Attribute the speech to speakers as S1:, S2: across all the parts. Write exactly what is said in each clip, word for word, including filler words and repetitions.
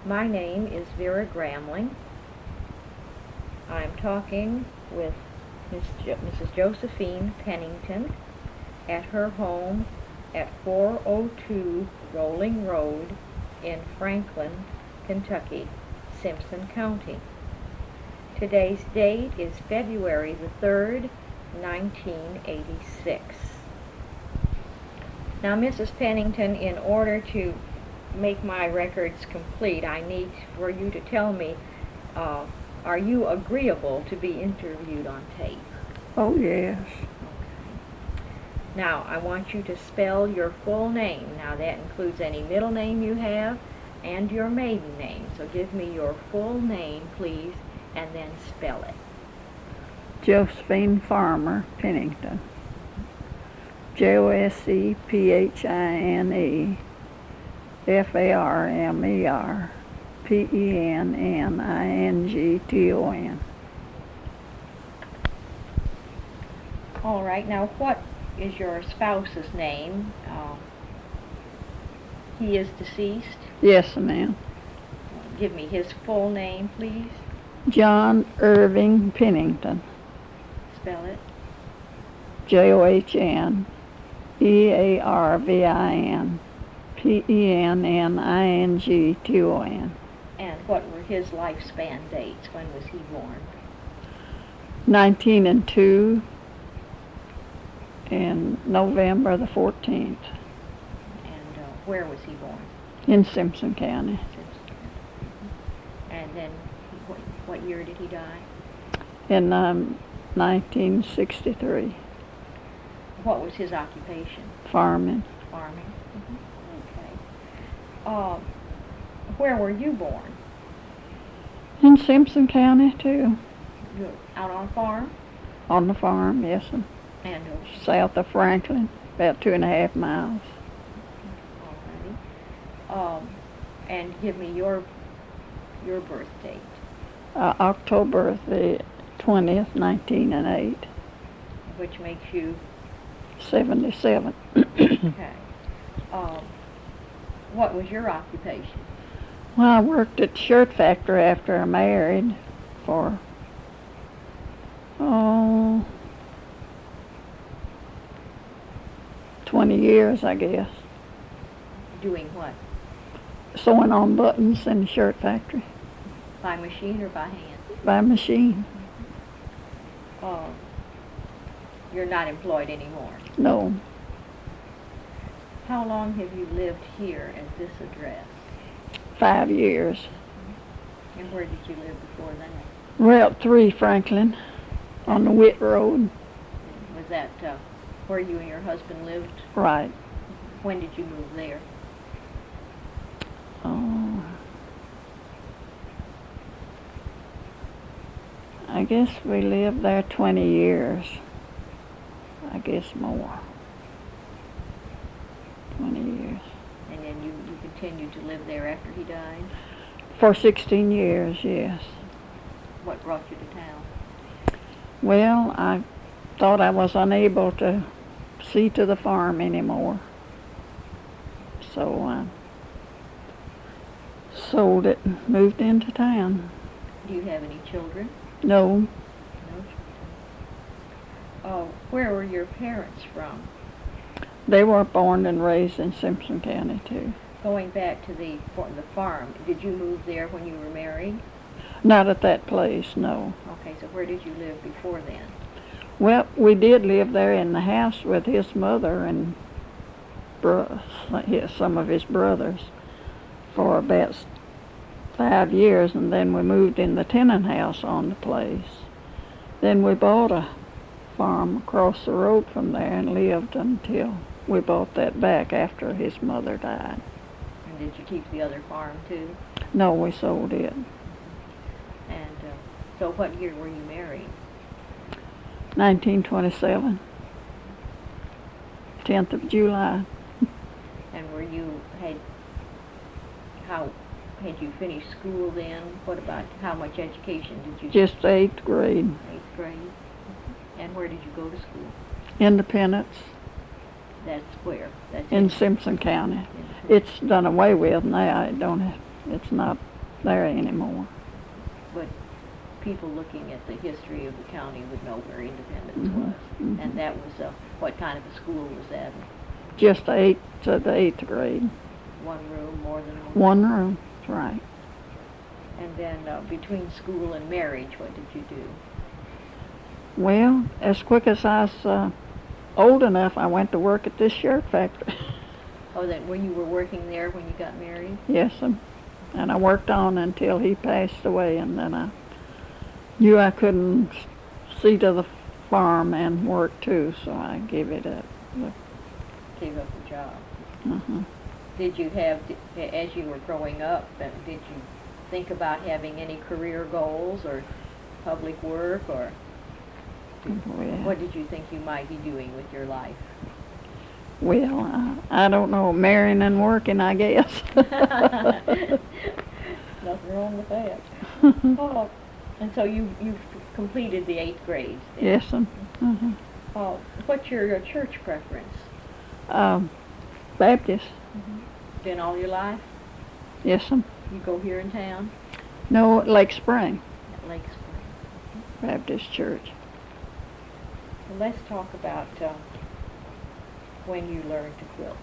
S1: My name is Vera Gramling. I'm talking with Miss Jo- Missus Josephine Pennington at her home at four oh two Rolling Road in Franklin, Kentucky, Simpson County. Today's date is February the third, nineteen eighty-six. Now, Missus Pennington, in order to make my records complete, I need for you to tell me, uh, are you agreeable to be interviewed on tape?
S2: Oh, yes.
S1: Okay. Now, I want you to spell your full name. Now, that includes any middle name you have and your maiden name. So give me your full name, please, and then spell it.
S2: Josephine Farmer Pennington. J O S E P H I N E F A R M E R P E N N I N G T O N.
S1: All right. Now, what is your spouse's name? Uh, he is deceased.
S2: Yes, ma'am.
S1: Give me his full name, please.
S2: John Irving Pennington.
S1: Spell it.
S2: J O H N E A R V I N P E N N I N G T O N.
S1: And what were his lifespan dates? When was he born?
S2: nineteen and two and November the fourteenth.
S1: And uh, where was he born?
S2: In Simpson County.
S1: And then what, what year did he die?
S2: In um, nineteen sixty-three.
S1: What was his occupation?
S2: Farming.
S1: Farming. Mm-hmm. Okay. Uh, where were you born?
S2: In Simpson County, too.
S1: You were out on a farm?
S2: On the farm, yes, sir.
S1: And uh,
S2: South of Franklin, about two and a half miles.
S1: Alrighty. Um, and give me your your birth date.
S2: Uh, October the twentieth, nineteen and eight.
S1: Which makes you
S2: seventy-seven.
S1: okay. Um, what was your occupation?
S2: Well, I worked at the shirt factory after I married for, oh, twenty years, I guess.
S1: Doing what?
S2: Sewing on buttons in the shirt factory.
S1: By machine or by hand?
S2: By machine.
S1: Uh, you're not employed anymore.
S2: No.
S1: How long have you lived here at this address?
S2: Five years.
S1: And where did you live before that?
S2: Route three, Franklin, on the Witt Road.
S1: Was that uh, where you and your husband lived?
S2: Right.
S1: When did you move there?
S2: Oh, I guess we lived there twenty years. I guess more. twenty years.
S1: And then you, you continued to live there after he died?
S2: For sixteen years, yes.
S1: What brought you to town?
S2: Well, I thought I was unable to see to the farm anymore. So I sold it and moved into town.
S1: Do you have any children?
S2: No.
S1: No children. Oh, where were your parents from?
S2: They were born and raised in Simpson County, too.
S1: Going back to the for the farm, did you move there when you were married?
S2: Not at that place, no.
S1: Okay, so where did you live before then?
S2: Well, we did live there in the house with his mother and bro- his, some of his brothers for about five years, and then we moved in the tenant house on the place. Then we bought a farm across the road from there and lived until we bought that back after his mother died.
S1: And did you keep the other farm too?
S2: No, we sold it.
S1: And uh, so what year were you married?
S2: nineteen twenty-seven. tenth of July.
S1: And were you, had, how, had you finished school then? What about, how much education did you?
S2: Just eighth grade.
S1: Eighth grade. And where did you go to school?
S2: Independence.
S1: That's where? That's
S2: In Simpson County. It's done away with now. It don't have, it's not there anymore.
S1: But people looking at the history of the county would know where Independence
S2: Mhm,
S1: was.
S2: mhm.
S1: And that was, uh, what kind of a school was that?
S2: Just the eighth to the eighth grade.
S1: One room, more than one?
S2: One room, that's right.
S1: And then uh, between school and marriage, what did you do?
S2: Well, as quick as I was uh, old enough, I went to work at this shirt factory.
S1: Oh, that when you were working there when you got married?
S2: Yes, and, and I worked on until he passed away, and then I knew I couldn't see to the farm and work too, so I gave it up.
S1: Gave up the job.
S2: Uh-huh.
S1: Did you have, as you were growing up, uh, did you think about having any career goals or public work, or
S2: Oh, yeah.
S1: what did you think you might be doing with your life?
S2: Well, I, I don't know, marrying and working, I guess.
S1: Nothing wrong with that. Oh, and so you, you've completed the eighth grades then?
S2: Yes, and uh-huh.
S1: Oh, what's your, your church preference?
S2: um, Baptist.
S1: Mm-hmm. Been all your life?
S2: Yes, and
S1: You go here in town?
S2: no, Lake Spring
S1: At Lake Spring.
S2: Baptist Church.
S1: Well, let's talk about uh, when you learned to quilt.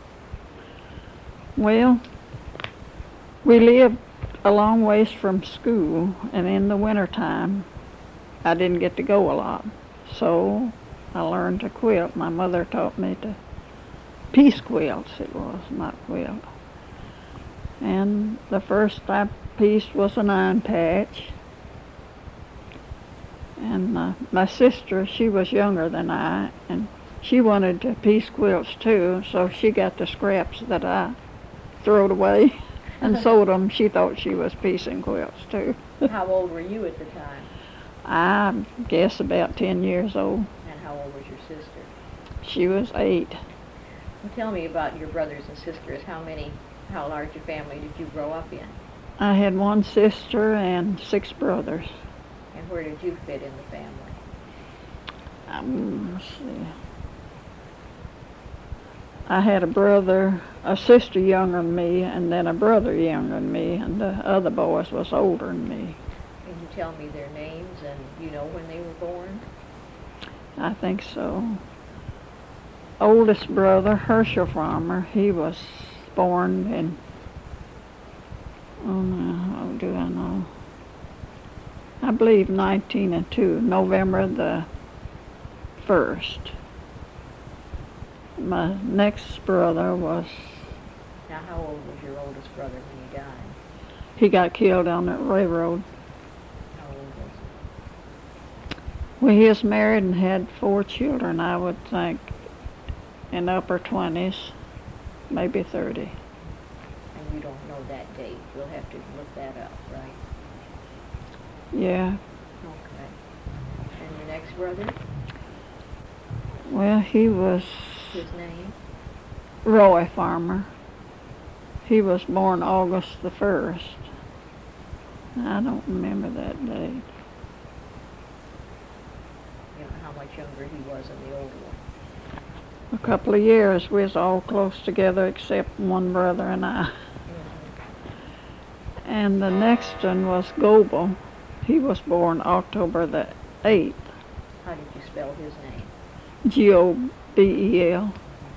S2: Well, we lived a long ways from school, and in the wintertime, I didn't get to go a lot. So I learned to quilt. My mother taught me to piece quilts, it was, not quilt. And the first I pieced was an iron patch. And uh, my sister, she was younger than I, and she wanted to piece quilts too, so she got the scraps that I throwed away and sold them. She thought she was piecing quilts too.
S1: How old were you at the time?
S2: I guess about ten years old.
S1: And how old was your sister?
S2: She was eight.
S1: Well, tell me about your brothers and sisters. How many, how large a family did you grow up in?
S2: I had one sister and six brothers.
S1: And where did you fit in the family?
S2: Um, let's see. I had a brother, a sister younger than me, and then a brother younger than me, and the other boys was older than me.
S1: Can you tell me their names and you know when they were born?
S2: I think so. Oldest brother, Herschel Farmer, he was born in, oh no, how do I know? I believe nineteen and two, November the first. My next brother was,
S1: Now, how old was your oldest brother when he died?
S2: he got killed on the railroad.
S1: How old was
S2: Well, he was married and had four children, I would think, in upper twenties, maybe thirty.
S1: he? And you don't know that date. We'll have to look that up, right?
S2: Yeah.
S1: Okay. And your next brother?
S2: Well, he was
S1: His name?
S2: Roy Farmer. He was born August the first. I don't remember that date.
S1: You know, how much younger he was than the older one?
S2: A couple of years, we was all close together except one brother and I.
S1: Mm-hmm.
S2: And the next one was Goebel. He was born October the eighth.
S1: How did you spell his name?
S2: G O B E L.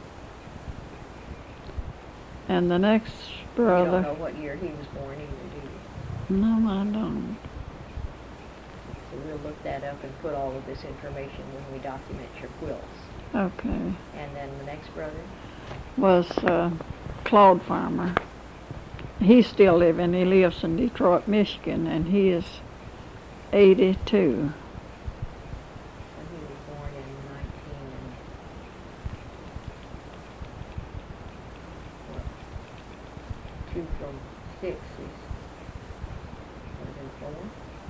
S2: And the next
S1: You
S2: brother,
S1: don't know what year he was born either, do you?
S2: no, I don't.
S1: So we'll look that up and put all of this information when we document your quilts.
S2: Okay.
S1: And then the next brother?
S2: Was uh, Claude Farmer. He's still living. He lives in Detroit, Michigan, and he is eighty-two.
S1: So he was born in nineteen and what? Two from six is what is it, four?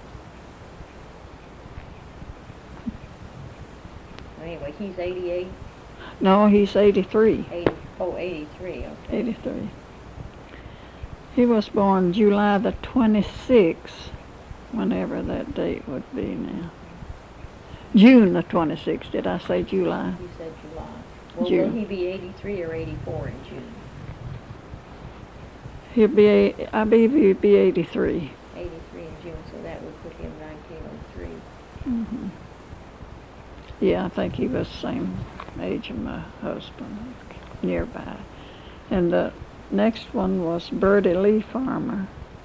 S1: Anyway, he's eighty-eight,
S2: No, he's eighty-three.
S1: eighty, oh, eighty-three, okay.
S2: eighty-three. He was born July the twenty-sixth, whenever that date would be now. June the twenty-sixth, did I say July?
S1: You said July. Well,
S2: June.
S1: will he be eighty-three or eighty-four in June?
S2: He'll be, a- I believe he'll be eighty-three.
S1: eighty-three in June, so that would put him nineteen oh three.
S2: Mm-hmm. Yeah, I think he was the same age as my husband, nearby. And the next one was Birdie Lee Farmer.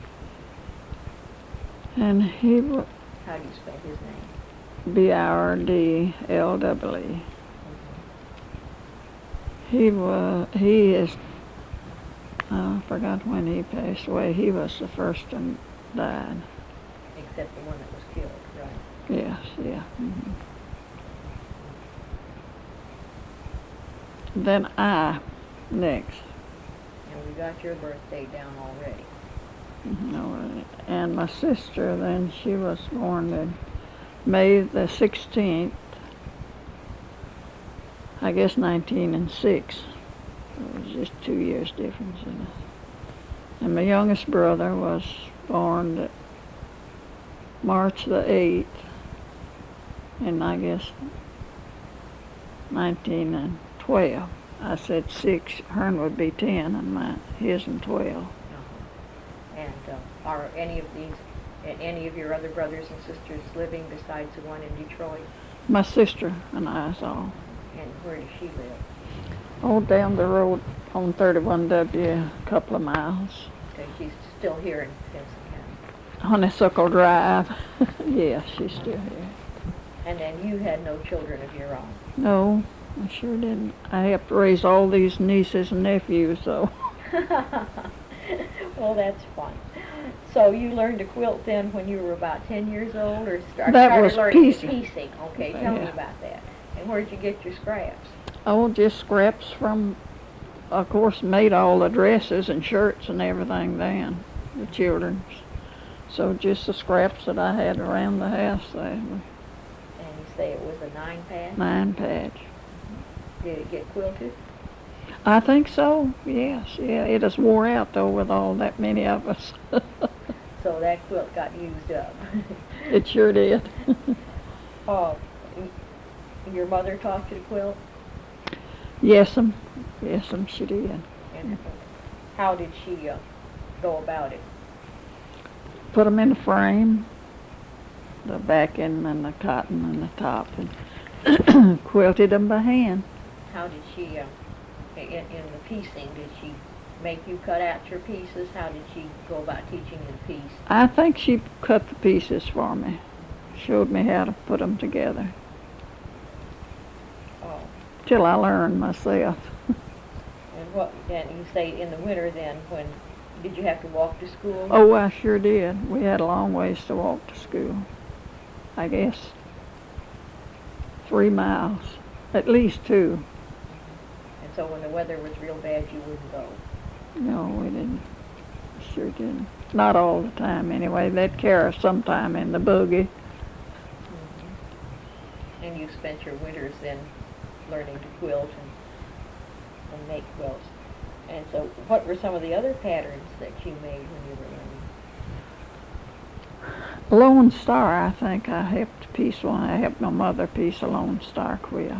S2: And he was
S1: How do you spell his name?
S2: B I R D L W E. He was, he is, I forgot when he passed away. He was the first and died.
S1: Except the one that was killed, right?
S2: Yes, yeah. Mm-hmm. Then I, next.
S1: And we got your birthday down already.
S2: No, and my sister, then she was born in May the sixteenth, I guess nineteen and six. It was just two years difference in it. And my youngest brother was born at March the eighth, and I guess nineteen and twelve. I said six, hern would be ten, and my, his and twelve.
S1: Uh-huh. And uh, are any of these, a- any of your other brothers and sisters living besides the one in Detroit?
S2: My sister and I is all.
S1: And where does she live?
S2: Oh, down the road on thirty-one W, a couple of miles.
S1: Okay, she's still here in Pinson County.
S2: Honeysuckle Drive. Yeah, she's still here.
S1: And then you had no children of your own.
S2: No, I sure didn't. I helped raise all these nieces and nephews, so.
S1: Well, that's fun. So you learned to quilt then when you were about ten years old, or start,
S2: That
S1: started
S2: was
S1: learning
S2: piecing.
S1: piecing? Okay, tell me
S2: Yeah.
S1: about that. And where'd you get your scraps?
S2: Oh, just scraps from, of course, made all the dresses and shirts and everything then, the children's. So just the scraps that I had around the house there,
S1: And you say it was a nine pad?
S2: nine patch.
S1: Did it get quilted?
S2: I think so, yes, yeah. It has wore out though with all that many of us.
S1: So that quilt got used up.
S2: It sure did.
S1: Oh, y- your mother taught you to quilt?
S2: Yes'm, yes'm, she did.
S1: And how did she uh, go about it?
S2: Put them in a frame, the backing and the cotton and the top, and quilted them by hand.
S1: How did she, uh, in, in the piecing, did she make you cut out your pieces? How did she go about teaching you to piece?
S2: I think she cut the pieces for me, showed me how to put them together,
S1: Oh,
S2: till I learned myself.
S1: and what, and you say in the winter then, when, did you have to walk to school?
S2: Oh, I sure did. We had a long ways to walk to school. I guess three miles, at least two.
S1: And so when the weather was real bad, you wouldn't go?
S2: No, we didn't. Sure didn't. Not all the time, anyway. They'd carry us sometime in the buggy.
S1: Mm-hmm. And you spent your winters then learning to quilt and, and make quilts. And so what were some of the other patterns that you made when you were learning?
S2: Lone Star, I think I helped piece one. I helped my mother piece a Lone Star quilt.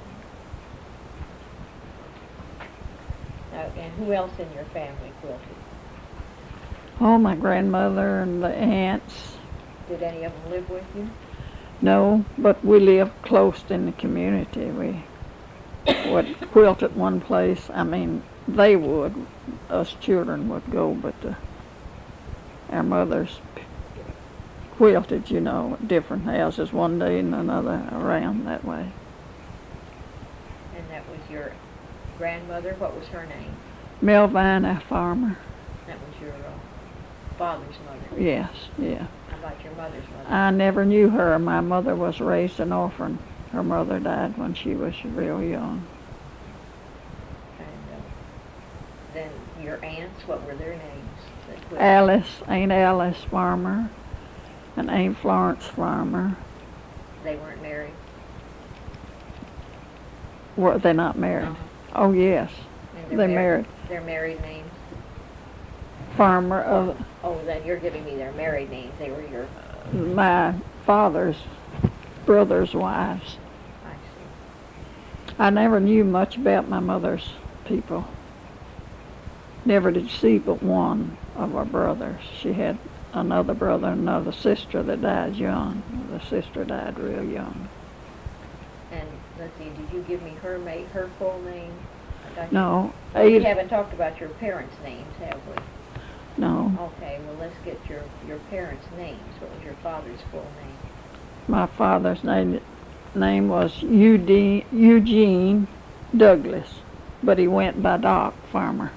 S1: Now, and who else in your family quilted?
S2: Oh, my grandmother and the aunts.
S1: Did any of them live with you?
S2: No, but we lived close in the community. We would quilt at one place. I mean, they would. Us children would go, but the, our mothers quilted, you know, at different houses one day and another around that way.
S1: And that was your grandmother? What was her name?
S2: Melvine, our farmer.
S1: That was your uh, father's mother?
S2: Yes, yeah.
S1: How about your mother's mother?
S2: I never knew her. My mother was raised an orphan. Her mother died when she was real young.
S1: And uh, then your aunts, what were their names? that quilted?
S2: Alice, Aunt Alice Farmer, and Aunt Florence Farmer.
S1: They weren't married?
S2: Were they not married?
S1: Uh-huh.
S2: Oh, yes.
S1: And their
S2: They
S1: mar-
S2: married.
S1: Their married names?
S2: Farmer of
S1: Oh, then you're giving me their married names. They were your,
S2: my father's brother's wives.
S1: I see.
S2: I never knew much about my mother's people. never did see but one of our brothers. She had another brother and another sister that died young. The sister died real young.
S1: And let's see, did you give me her ma- her full name? I got
S2: No.
S1: you. We
S2: Ada,
S1: haven't talked about your parents' names, have we?
S2: no.
S1: Okay, well, let's get your, your parents' names. What was your father's full name?
S2: My father's name name was Eugene, Eugene Douglas, but he went by Doc Farmer.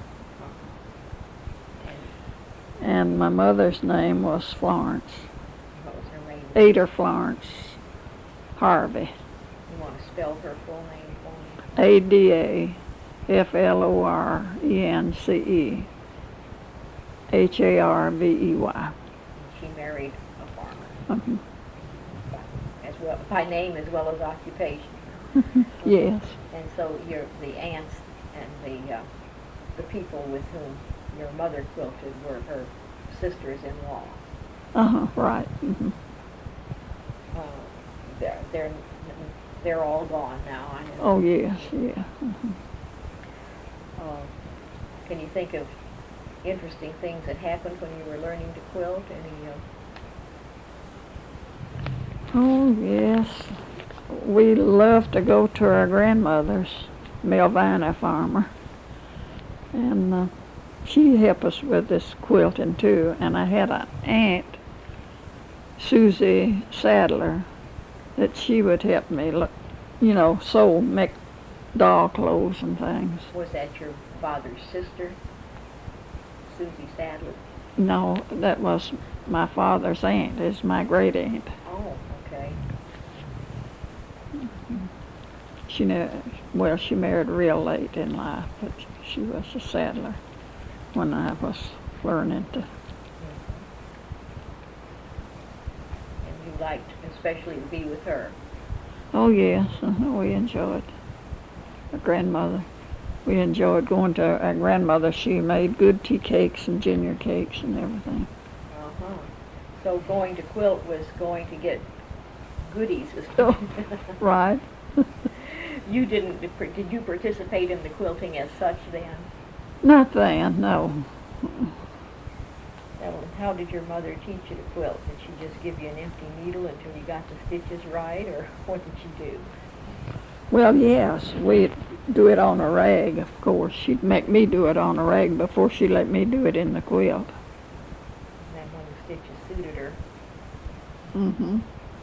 S1: And
S2: And my mother's name was Florence,
S1: what was her maiden?
S2: Ada Florence Harvey,
S1: You want to spell her full name for me?
S2: A D A F L O R E N C E H A R V E Y.
S1: She married a farmer,
S2: Mhm.
S1: as well, by name as well as occupation.
S2: Yes.
S1: And so your, the aunts and the, uh, the people with whom your mother quilted were her sisters-in-law.
S2: Uh-huh, right. hmm
S1: Uh, they're, they're, they're all gone now, I know.
S2: Oh, yes, yeah. mhm.
S1: Uh, Can you think of interesting things that happened when you were learning to quilt? Any, uh,
S2: Oh, yes. We loved to go to our grandmother's, Melvina Farmer. And uh, she helped us with this quilting, too. And I had an aunt, Susie Sadler, that she would help me, look, you know, sew, make doll clothes and things.
S1: was that your father's sister, Susie Sadler?
S2: No, that was my father's aunt, is my great aunt.
S1: Oh, okay.
S2: She knew, well, she married real late in life, but she was a saddler when I was learning to.
S1: And you liked especially to be with her.
S2: Oh, yes, uh, we enjoyed our grandmother. We enjoyed going to our grandmother. She made good tea cakes and ginger cakes and everything.
S1: Uh-huh. So going to quilt was going to get goodies.
S2: Oh, right.
S1: You didn't, did you participate in the quilting as such then?
S2: Not then, no.
S1: Now, how did your mother teach you to quilt? Did she just give you an empty needle until you got the stitches right, or what did she do?
S2: Well, yes, we'd do it on a rag, of course. She'd make me do it on a rag before she let me do it in the quilt.
S1: And then when the stitches suited her,
S2: Mm-hmm.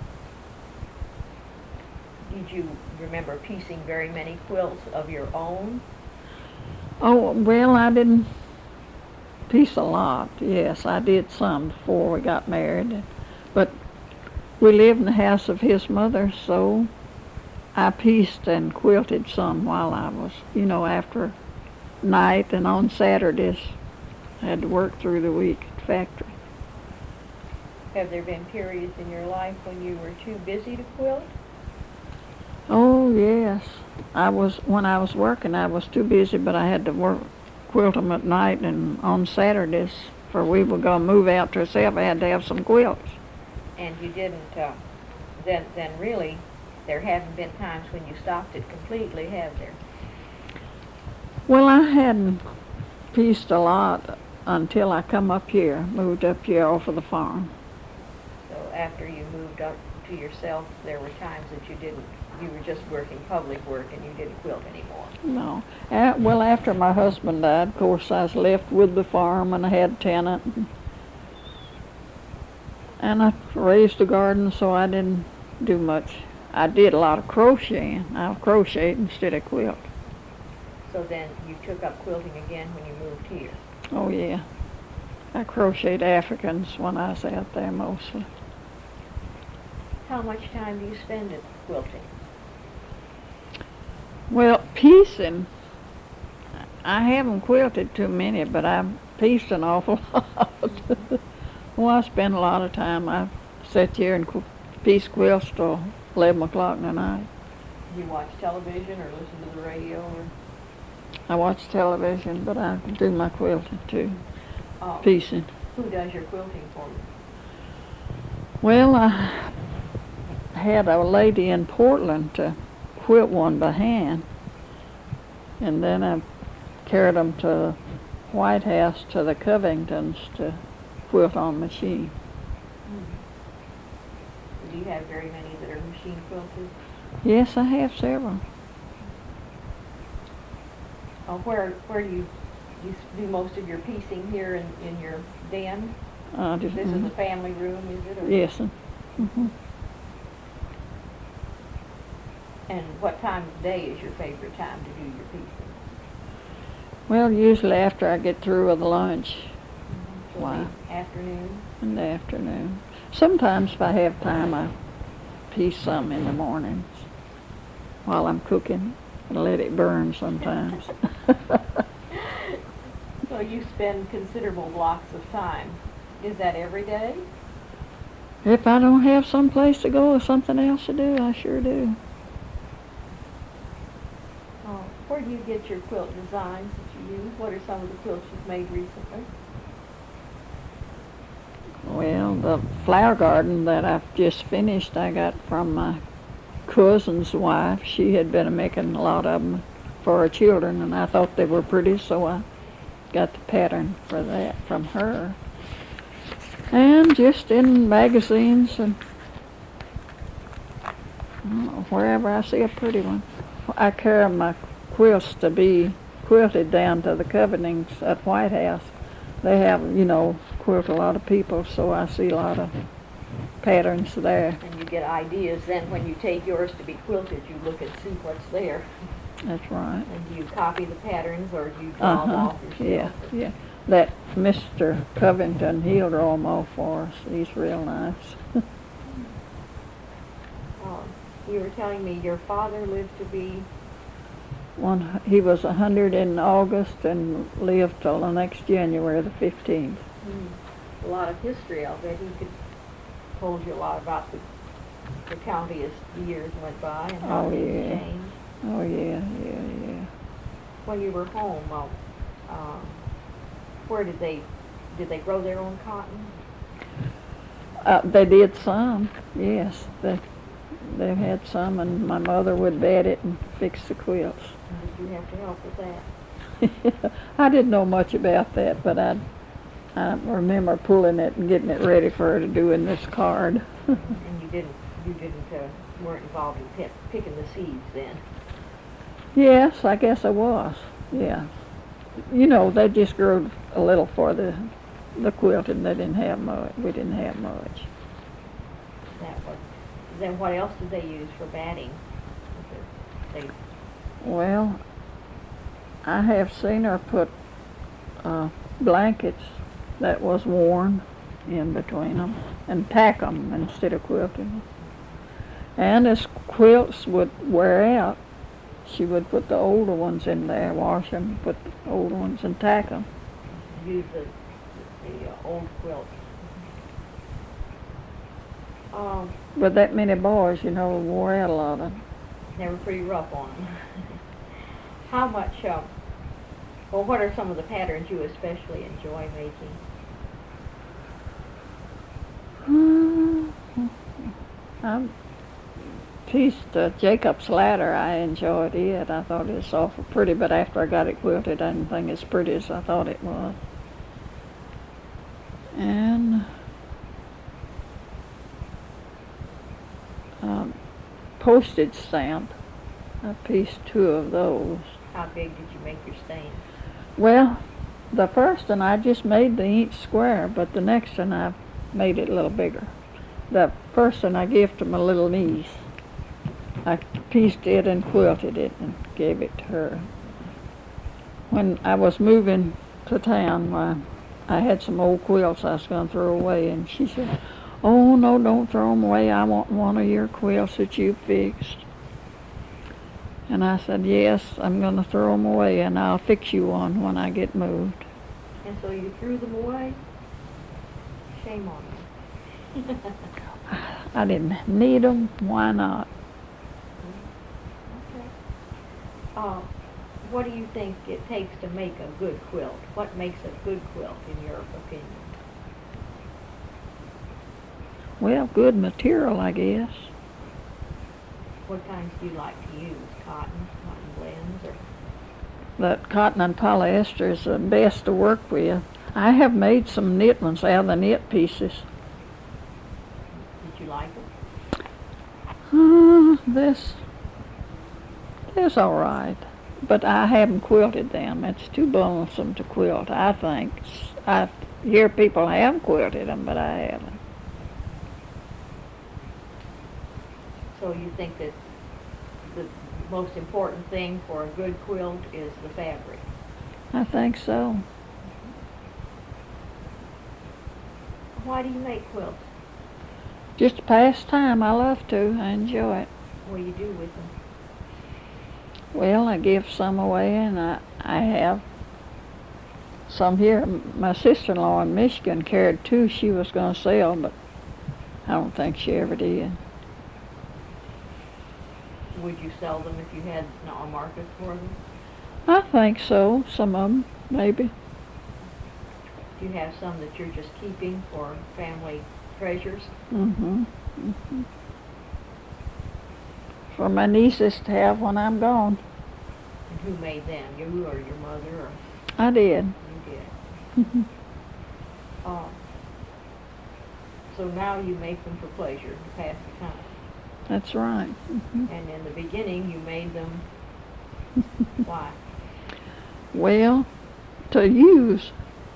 S1: did you remember piecing very many quilts of your own?
S2: Oh, well, I didn't piece a lot. Yes, I did some before we got married. But we lived in the house of his mother, so I pieced and quilted some while I was, you know, after night and on Saturdays. I had to work through the week at the factory.
S1: Have there been periods in your life when you were too busy to quilt?
S2: Oh, yes. I was, when I was working, I was too busy, but I had to work, quilt them at night and on Saturdays, for we were going to move out to ourselves. I had to have some quilts.
S1: And you didn't, uh, then, then really, there haven't been times when you stopped it completely, have there?
S2: Well, I hadn't pieced a lot until I come up here, moved up here off of the farm.
S1: So after you moved up to yourself, there were times that you didn't, you were just working public work and you didn't quilt anymore.
S2: No. Uh, well, after my husband died, of course, I was left with the farm and I had a tenant. And I raised a garden, so I didn't do much. I did a lot of crocheting. I crocheted instead of quilt.
S1: So then you took up quilting again when you moved here.
S2: Oh, yeah. I crocheted Africans when I was out there mostly.
S1: How much time do you spend at quilting?
S2: Well, piecing, I haven't quilted too many, but I've pieced an awful lot. Well, I spend a lot of time. I sit here and qu- piece quilts till eleven o'clock in the night.
S1: Do you watch television or listen to the radio? Or
S2: I watch television, but I do my quilting too,
S1: uh,
S2: piecing.
S1: who does your quilting for you?
S2: Well, I had a lady in Portland to quilt one by hand, and then I carried them to White House to the Covingtons to quilt on machine.
S1: Do you have very many that are machine quilted?
S2: Yes, I have several.
S1: Uh, where where do you you s- do most of your piecing here in, in your den?
S2: Uh, just,
S1: This is
S2: mhm.
S1: the family room, is it? Or-
S2: Yes. Mm-hmm.
S1: And what time of day is your favorite time to do your piecing?
S2: Well, usually after I get through with lunch
S1: So
S2: Wow.
S1: the afternoon?
S2: in the afternoon. Sometimes if I have time, I piece some in the mornings while I'm cooking and let it burn sometimes.
S1: So you spend considerable blocks of time. Is that every day?
S2: If I don't have some place to go or something else to do, I sure do.
S1: Oh, where do you get your quilt designs that you use? What are some of the quilts you've made recently?
S2: Well, the flower garden that I've just finished, I got from my cousin's wife. She had been making a lot of them for her children, and I thought they were pretty, so I got the pattern for that from her. And just in magazines and I don't know, wherever I see a pretty one. I carry my quilts to be quilted down to the Covingtons at White House. They have, you know, quilt a lot of people, so I see a lot of patterns there.
S1: And you get ideas then when you take yours to be quilted, you look and see what's there.
S2: That's right.
S1: And do you copy the patterns or do you draw them
S2: Uh-huh.
S1: off yourself?
S2: Yeah, yeah. That Mister Covington, he'll draw them all for us. He's real nice.
S1: Um, you were telling me your father lived to be,
S2: One, he was a hundred in August and lived till the next January the fifteenth.
S1: hmm, a lot of history. I'll bet he could told you a lot about the, the county as the years went by and how
S2: Oh,
S1: things
S2: yeah.
S1: changed.
S2: Oh yeah, yeah, yeah.
S1: When you were home, well, um, where did they, did they grow their own cotton?
S2: Uh, they did some, yes. They they had some, and my mother would bed it and fix the quilts.
S1: And did you have to help with that?
S2: I didn't know much about that, but I I remember pulling it and getting it ready for her to do in this card.
S1: And you didn't, you didn't, uh, weren't involved in pick, picking the seeds then?
S2: Yes, I guess I was. Yeah. You know, they just grew a little for the the quilting. They didn't have much. We didn't have much.
S1: That was, then what else did they use for batting? They,
S2: Well, I have seen her put uh, blankets that was worn in between them and tack them instead of quilting them. And as quilts would wear out, she would put the older ones in there, wash them, put the older ones and tack them.
S1: use the, the uh, old quilt. Um,
S2: But that many boys, you know, wore out a lot of them.
S1: they were pretty rough on them. How much, uh, well, what are some of the patterns you especially enjoy making?
S2: I pieced uh, Jacob's Ladder. I enjoyed it. I thought it was awful pretty, but after I got it quilted, I didn't think as pretty as I thought it was. And um, postage stamp. I pieced two of those.
S1: How big did you make your stain?
S2: Well, the first one I just made the inch square, but the next one I made it a little bigger. The first one I gave to my little niece. I pieced it and quilted it and gave it to her. When I was moving to town, why, I had some old quilts I was going to throw away, and she said, "Oh, no, don't throw them away. I want one of your quilts that you fixed." And I said, "Yes, I'm going to throw them away, and I'll fix you one when I get moved."
S1: And so you threw them away? Shame on you.
S2: I didn't need them. Why not?
S1: Okay. Uh, what do you think it takes to make a good quilt? What makes a good quilt, in your opinion?
S2: Well, good material, I guess.
S1: What kinds do you like to use? Cotton, cotton blends, or?
S2: that cotton and polyester is the best to work with. I have made some knit ones out of the knit pieces.
S1: Did you like them?
S2: Uh, this, this all right, but I haven't quilted them. It's too burdensome to quilt, I think. I hear people have quilted them, but I haven't.
S1: So you think that the most important thing for a good quilt is the fabric?
S2: I think so.
S1: Why do you make quilts?
S2: Just a pastime. I love to. I enjoy it.
S1: What do you do with them?
S2: Well, I give some away, and I, I have some here. My sister-in-law in Michigan carried two she was going to sell, but I don't think she ever did.
S1: Would you sell them if you had a market for them?
S2: I think so. Some of them, maybe.
S1: Do you have some that you're just keeping for family treasures?
S2: Mm-hmm. Mm-hmm. For my nieces to have when I'm gone.
S1: And who made them? You or your mother? Or
S2: I did.
S1: you did. uh, so now you make them for pleasure, to pass the time.
S2: That's right. Mm-hmm.
S1: And in the beginning, you made them. Why?
S2: Well, to use.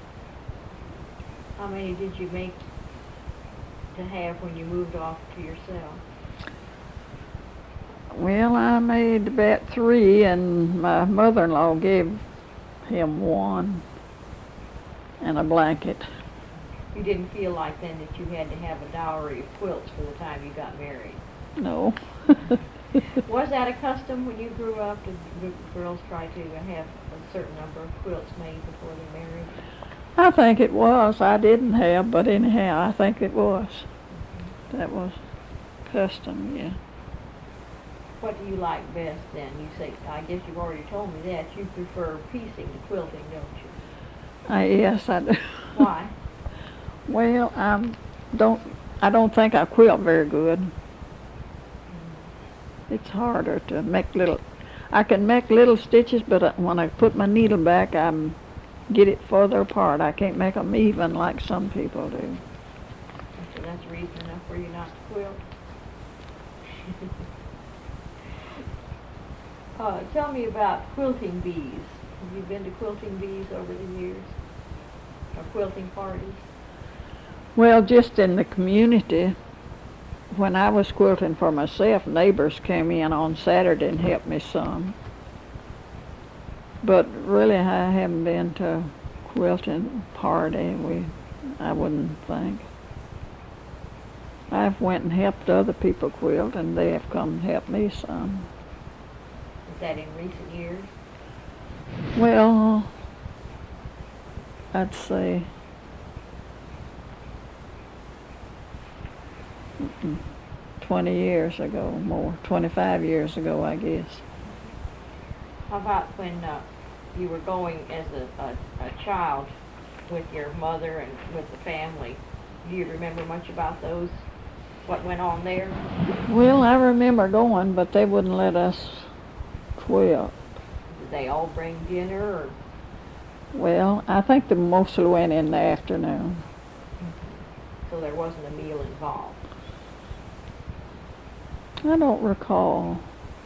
S1: How many did you make to have when you moved off to yourself?
S2: Well, I made about three, and my mother-in-law gave him one and a blanket.
S1: You didn't feel like then that you had to have a dowry of quilts for the time you got married?
S2: No.
S1: Was that a custom when you grew up? Did the girls try to have a certain number of quilts made before they married?
S2: I think it was. I didn't have, but anyhow, I think it was. Mm-hmm. That was custom, yeah.
S1: What do you like best then? You say, I guess you've already told me that. You prefer piecing to quilting, don't you?
S2: I, yes, I do.
S1: Why?
S2: Well, I don't, I don't think I quilt very good. It's harder to make little, I can make little stitches, but when I put my needle back, I get it further apart. I can't make them even like some people do.
S1: So that's reason enough for you not to quilt? uh, tell me about quilting bees. Have you been to quilting bees over the years? Or quilting parties?
S2: Well, just in the community. When I was quilting for myself, neighbors came in on Saturday and helped me some. But really, I haven't been to a quilting party. We, I wouldn't think. I've went and helped other people quilt, and they have come and helped me some.
S1: Is that in recent years?
S2: Well, I'd say Mm-mm. twenty years ago, more, twenty-five years ago, I guess.
S1: How about when uh, you were going as a, a, a child with your mother and with the family? Do you remember much about those, what went on there?
S2: Well, I remember going, but they wouldn't let us quilt.
S1: Did they all bring dinner? Or?
S2: Well, I think they mostly went in the afternoon.
S1: So there wasn't a meal involved?
S2: I don't recall.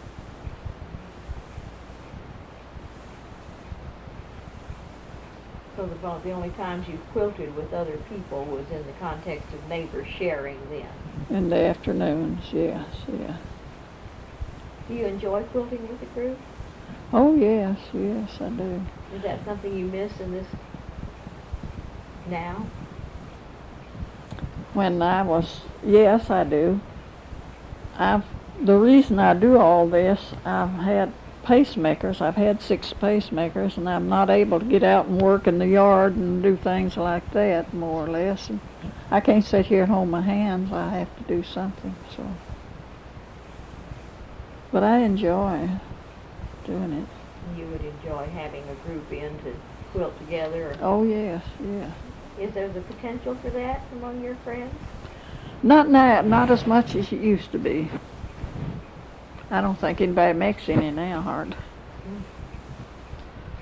S1: So the, the only times you quilted with other people was in the context of neighbors sharing then?
S2: In the afternoons, yes, yes.
S1: Do you enjoy quilting with a group?
S2: Oh, yes, yes, I do.
S1: Is that something you miss in this now?
S2: When I was, yes, I do. I've, the reason I do all this, I've had pacemakers. I've had six pacemakers, and I'm not able to get out and work in the yard and do things like that, more or less. And I can't sit here and hold my hands. I have to do something, so. But I enjoy doing it.
S1: You would enjoy having a group in to quilt together? Or
S2: oh, yes, yes.
S1: Is there the potential for that among your friends?
S2: Not now, not as much as it used to be. I don't think anybody makes any now, hard.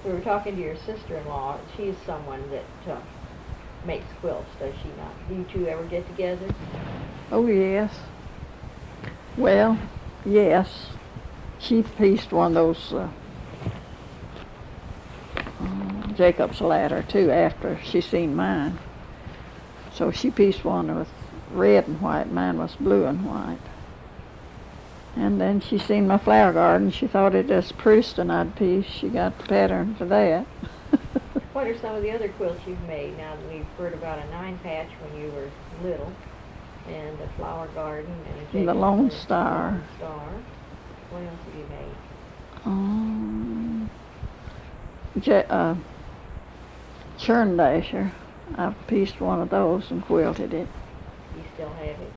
S1: We were talking to your sister-in-law. She's someone that uh, makes quilts, does she not? Do you two ever get together?
S2: Oh, yes. Well, yes. She pieced one of those uh, um, Jacob's ladder, too, after she seen mine. So she pieced one with red and white. Mine was blue and white. And then she seen my flower garden. She thought it was prettiest and I'd piece. She got the pattern for that.
S1: What are some of the other quilts you've made? Now, we've heard about a nine patch when you were little, and a flower garden, and a
S2: And the
S1: Jacob's
S2: Lone
S1: ladder,
S2: Star.
S1: Lone Star. What else have you made?
S2: Um, J- uh, Churn Dasher. I've pieced one of those and quilted it.
S1: You still have it?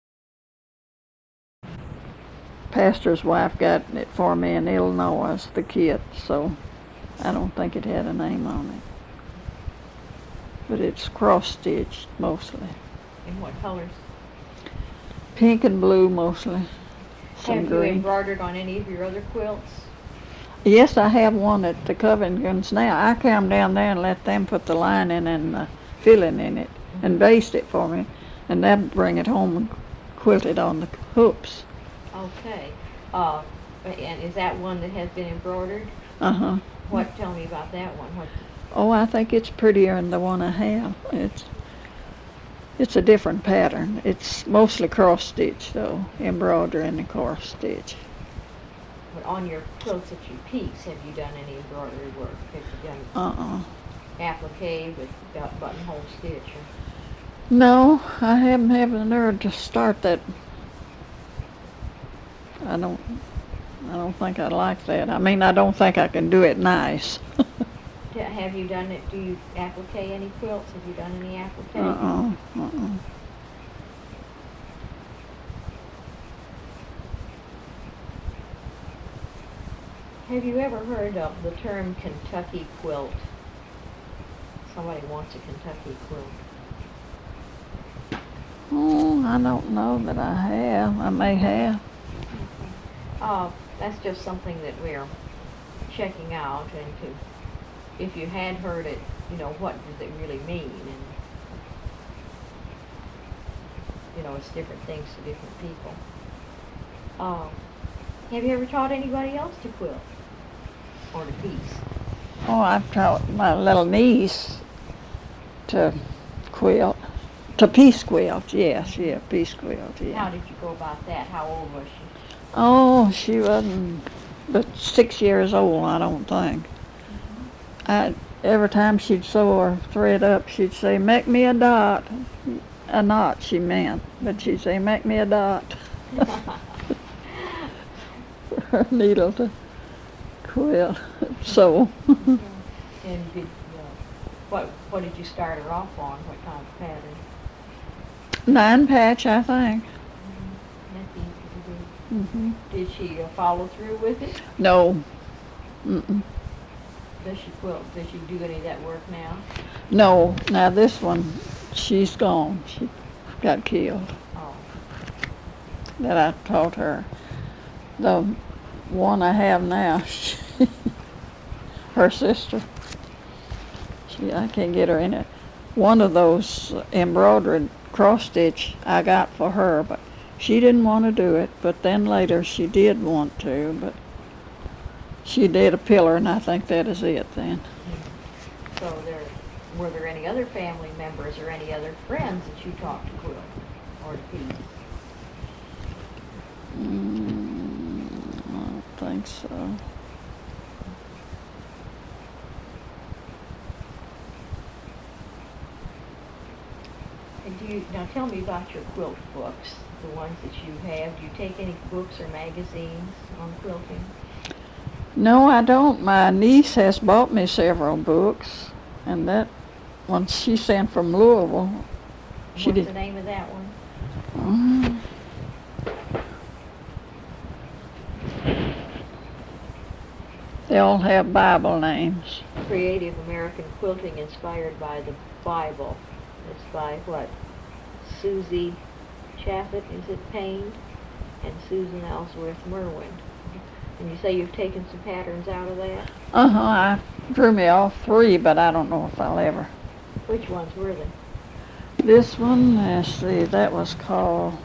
S2: Pastor's wife got it for me in Illinois, the kit, so I don't think it had a name on it. But it's cross-stitched mostly.
S1: In what colors?
S2: Pink and blue mostly. Some
S1: Have
S2: green.
S1: you embroidered on any of your other quilts?
S2: Yes, I have one at the Covingtons now. I come down there and let them put the lining and the filling in it
S1: Mm-hmm.
S2: and baste it for me, and then bring it home and quilt it on the hoops.
S1: Okay. Uh, and is that one that has been embroidered?
S2: Uh-huh.
S1: What? Tell me about that one. What?
S2: Oh, I think it's prettier than the one I have. It's it's a different pattern. It's mostly cross-stitch, though, embroidery and the cross-stitch.
S1: But on your quilts that you piece, have you done any embroidery work? Have you done
S2: Uh-uh.
S1: applique with bu- buttonhole stitch? Or
S2: No, I haven't had the nerve to start that. I don't, I don't think I like that. I mean, I don't think I can do it nice.
S1: Yeah, have you done it? Do you applique any quilts? Have you done any applique?
S2: Uh-uh, uh-uh.
S1: Have you ever heard of the term Kentucky quilt? Somebody wants a Kentucky quilt.
S2: Oh, I don't know that I have. I may have.
S1: Uh, that's just something that we're checking out, and to, if you had heard it, you know, what does it really mean? And, you know, it's different things to different people. Uh, have you ever taught anybody else to quilt? Or to piece?
S2: Oh, I've taught my little niece to quilt. To piece quilt, yes, yeah, piece quilt, yeah.
S1: How did you go about that? How old was she?
S2: Oh, she wasn't but six years old, I don't think. Mm-hmm. I, every time she'd sew her thread up, she'd say, "Make me a dot." A knot, she meant, but she'd say, "Make me a dot." Her needle to quilt, sew.
S1: And did, uh, what, what did you start her off on? What kind of pattern?
S2: Nine patch, I think.
S1: That's easy to do.
S2: Mm-hmm.
S1: Did she uh, follow through with it?
S2: No. Mm-mm.
S1: Does she quilt? Does she do any of that work now?
S2: No. Now this one, she's gone. She got killed.
S1: Oh.
S2: That I taught her. The one I have now, she, her sister, she, I can't get her in it. One of those embroidered cross stitch I got for her, but she didn't want to do it. But then later she did want to, but she did a pillar, and I think that is it then.
S1: So there, were there any other family members or any other friends that you taught to quilt or to piece?
S2: Mm, I don't think so.
S1: And do you, now tell me about your quilt books, the ones that you have. Do you take any books or magazines on quilting?
S2: No, I don't. My niece has bought me several books, and that one she sent from Louisville. She
S1: What's
S2: did.
S1: the name of that one?
S2: Mm. They all have Bible names.
S1: Creative American Quilting Inspired by the Bible. It's by what? Susie Chaffet, is it Payne? And Susan Ellsworth Merwin. And you say you've taken some patterns out of that?
S2: Uh-huh. I drew me off three, but I don't know if I'll ever.
S1: Which ones were they?
S2: This one, let's see, that was called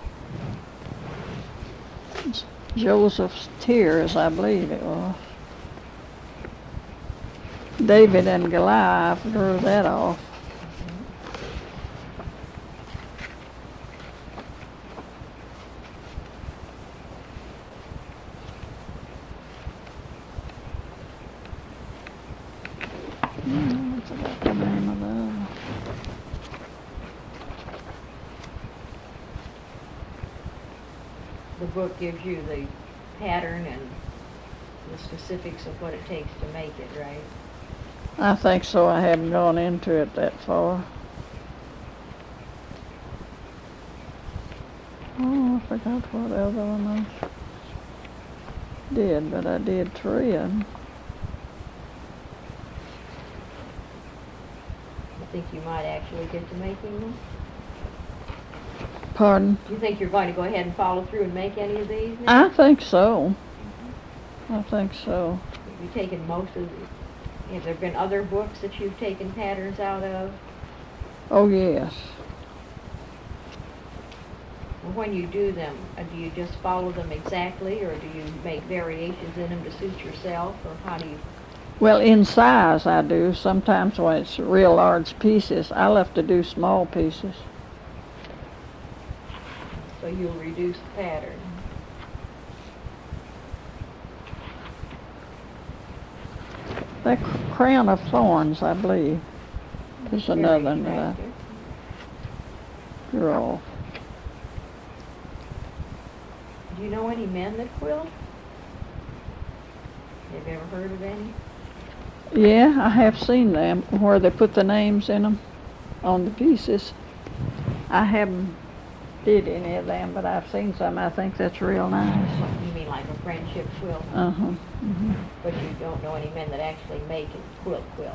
S2: Joseph's Tears, I believe it was. David and Goliath, drew that off. Hmm, what's about the name of that?
S1: The book gives you the pattern and the specifics of what it takes to make it, right?
S2: I think so. I haven't gone into it that far. Oh, I forgot what other one I did, but I did three of them.
S1: You think you might actually get to making them?
S2: Pardon?
S1: You think you're going to go ahead and follow through and make any of these now?
S2: I think so. I think so.
S1: Have you taken most of the, have there been other books that you've taken patterns out of?
S2: Oh, yes.
S1: Well, when you do them, uh, do you just follow them exactly, or do you make variations in them to suit yourself, or how do you?
S2: Well, in size I do. Sometimes when it's real large pieces, I love to do small pieces.
S1: So you'll reduce the pattern.
S2: That Crown of Thorns, I believe, is
S1: Very
S2: another one that I
S1: attractive.
S2: drew off.
S1: Do you know any men that quilt? Have you ever heard of any?
S2: Yeah, I have seen them where they put the names in them on the pieces. I haven't did any of them, but I've seen some. I think that's real nice.
S1: You mean like a friendship quilt?
S2: Uh-huh. Mm-hmm.
S1: But you don't know any men that actually make it quilt quilts?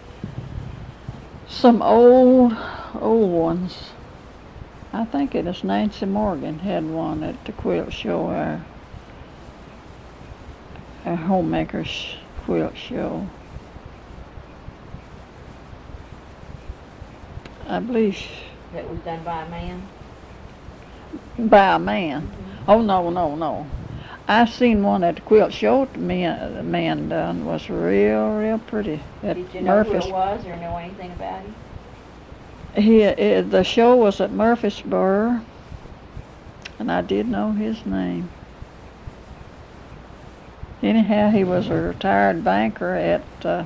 S2: Some old, old ones. I think it is Nancy Morgan had one at the quilt show, our, our homemaker's quilt show. I believe she,
S1: That was done by a man?
S2: by a man.
S1: Mm-hmm.
S2: Oh, no, no, no. I seen one at the quilt show the man, the man done was real, real pretty. At
S1: Did you know
S2: Murphy's.
S1: who it was or know anything about him?
S2: He, uh, the show was at Murfreesboro, and I did know his name. Anyhow, he was a retired banker at uh,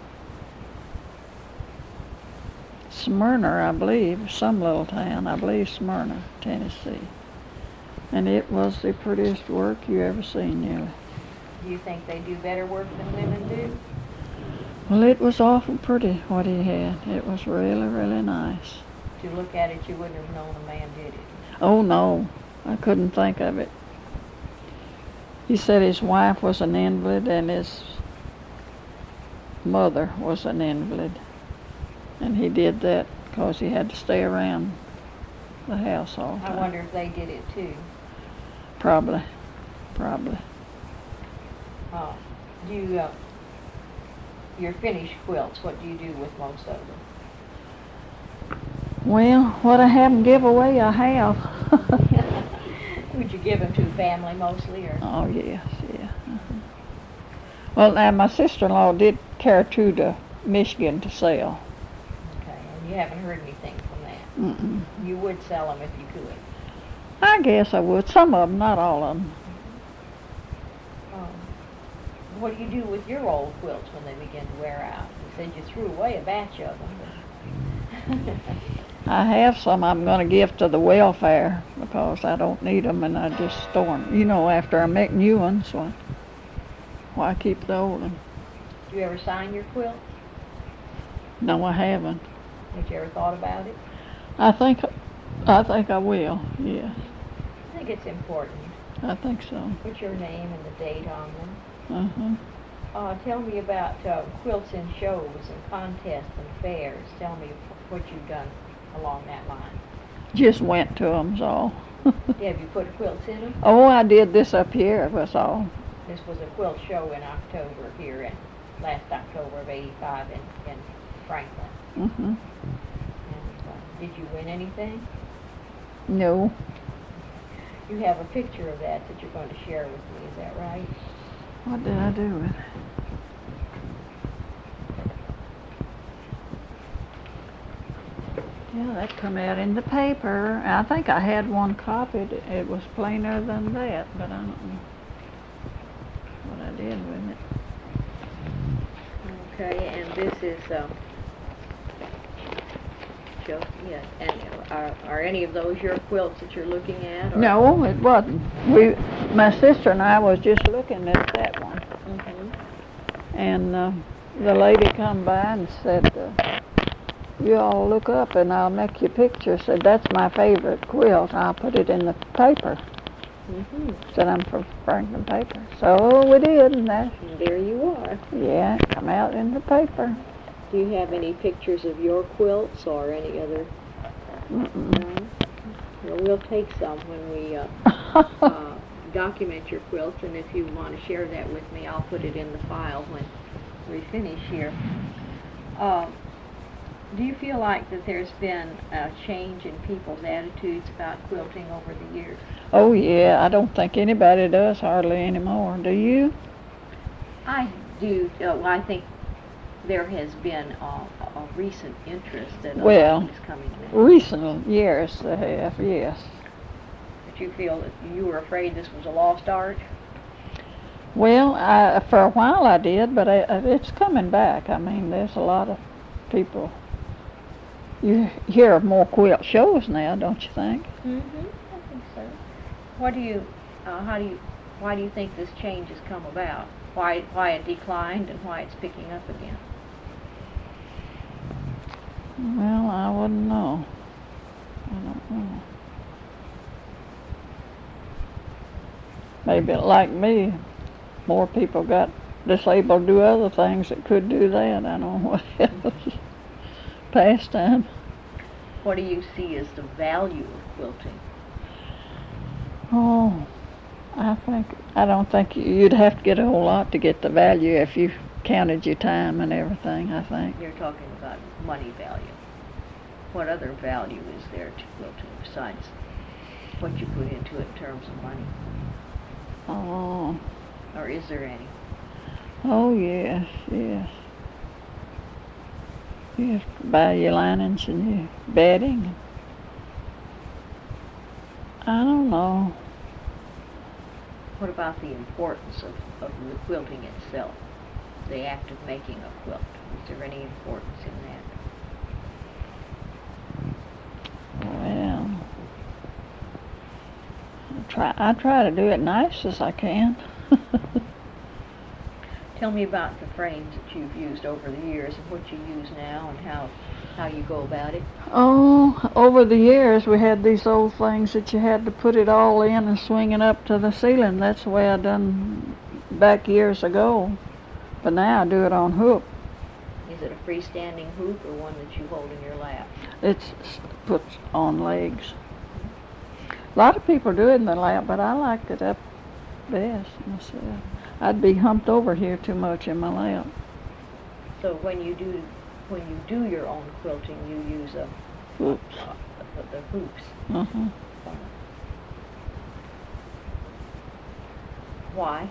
S2: Smyrna, I believe, some little town, I believe Smyrna, Tennessee. And it was the prettiest work you ever seen, nearly.
S1: Do you think they do better work than women do?
S2: Well, it was awful pretty what he had. It was really, really nice.
S1: To look at it, you wouldn't have known a man did it.
S2: Oh, no, I couldn't think of it. He said his wife was an invalid and his mother was an invalid. And he did that because he had to stay around the house all the
S1: I
S2: time.
S1: wonder if they did it too.
S2: Probably, probably.
S1: Uh, do you, uh, your finished quilts, what do you do with most of them?
S2: Well, what I haven't give away, I have.
S1: Would you give them to family mostly, or?
S2: Oh, yes, yeah. Uh-huh. Well, now, my sister-in-law did carry two to Michigan to sell.
S1: Okay, and you haven't heard anything from that?
S2: Mm-mm.
S1: You would sell them if you could?
S2: I guess I would. Some of them, not all of them.
S1: Um, what do you do with your old quilts when they begin to wear out? You said you threw away a batch of them. But
S2: I have some I'm going to give to the welfare because I don't need them and I just store them. You know, after I make new ones, why, why keep the old ones?
S1: do you ever sign your quilt?
S2: No, I haven't.
S1: Have you ever thought about it?
S2: I think, I think I will, yes.
S1: I think it's important.
S2: I think so.
S1: Put your name and the date on them.
S2: Uh-huh.
S1: Uh, tell me about uh, quilts in shows and contests and fairs. Tell me what you've done along that line.
S2: Just went to them, all.
S1: Yeah, have you put quilts in them?
S2: Oh, I did this up here, was all.
S1: This was a quilt show in October here at last October of eighty-five in, in Franklin.
S2: Mm-hmm.
S1: And uh, did you win anything?
S2: No.
S1: You have a picture of that that you're going to share with me, is that right?
S2: What did I do with it? Yeah, that come out in the paper. I think I had one copied. It was plainer than that, but I don't know what I did with it.
S1: Okay, and this is, um, Joe, yeah, and are, are any of those your quilts that you're looking at? Or?
S2: No, it wasn't. We, my sister and I was just looking at that one.
S1: Mm-hmm.
S2: And uh, the lady come by and said, uh, you all look up and I'll make you a picture. Said, that's my favorite quilt. I'll put it in the paper.
S1: Mm-hmm.
S2: Said, I'm from Franklin Paper. So we did, and that.
S1: And there you are.
S2: Yeah, it come out in the paper.
S1: Do you have any pictures of your quilts or any other?
S2: Mm-mm.
S1: No? Well, we'll take some when we uh, uh, document your quilts, and if you want to share that with me, I'll put it in the file when we finish here. Uh, do you feel like that there's been a change in people's attitudes about quilting over the years?
S2: Oh, yeah, I don't think anybody does hardly anymore. Do you?
S1: I do. Uh, well, I think there has been a, a recent interest that
S2: Well,
S1: is coming in.
S2: Recent years they have, yes.
S1: But you feel that you were afraid this was a lost art?
S2: Well, I, for a while I did, but I, it's coming back. I mean, there's a lot of people. You hear of more quilt shows now, don't you think?
S1: Mm-hmm. I think so. What do you, uh, how do you, why do you think this change has come about? Why, why it declined and why it's picking up again?
S2: Well, I wouldn't know. I don't know. Maybe like me, more people got disabled to do other things that could do that. I don't know what else. Pastime.
S1: What do you see as the value of quilting?
S2: Oh, I think, I don't think you'd have to get a whole lot to get the value if you counted your time and everything, I think.
S1: You're talking about money value. What other value is there to quilting besides what you put into it in terms of money?
S2: Oh.
S1: Or is there any?
S2: Oh, yes, yes. You have to buy your linings and your bedding. I don't know.
S1: What about the importance of, of the quilting itself? The act of making a quilt. Is there any importance in that?
S2: Well, I try, I try to do it nice as I can.
S1: Tell me about the frames that you've used over the years and what you use now and how, how you go about it.
S2: Oh, over the years we had these old things that you had to put it all in and swing it up to the ceiling. That's the way I done back years ago. But now I do it on hook.
S1: Is it a freestanding hoop or one that you hold in your lap?
S2: It's put on legs. A lot of people do it in the lap, but I liked it up best myself. I'd be humped over here too much in my lap.
S1: So when you do when you do your own quilting, you use a
S2: Oops.
S1: uh, the, the hoops.
S2: Uh-huh.
S1: Why?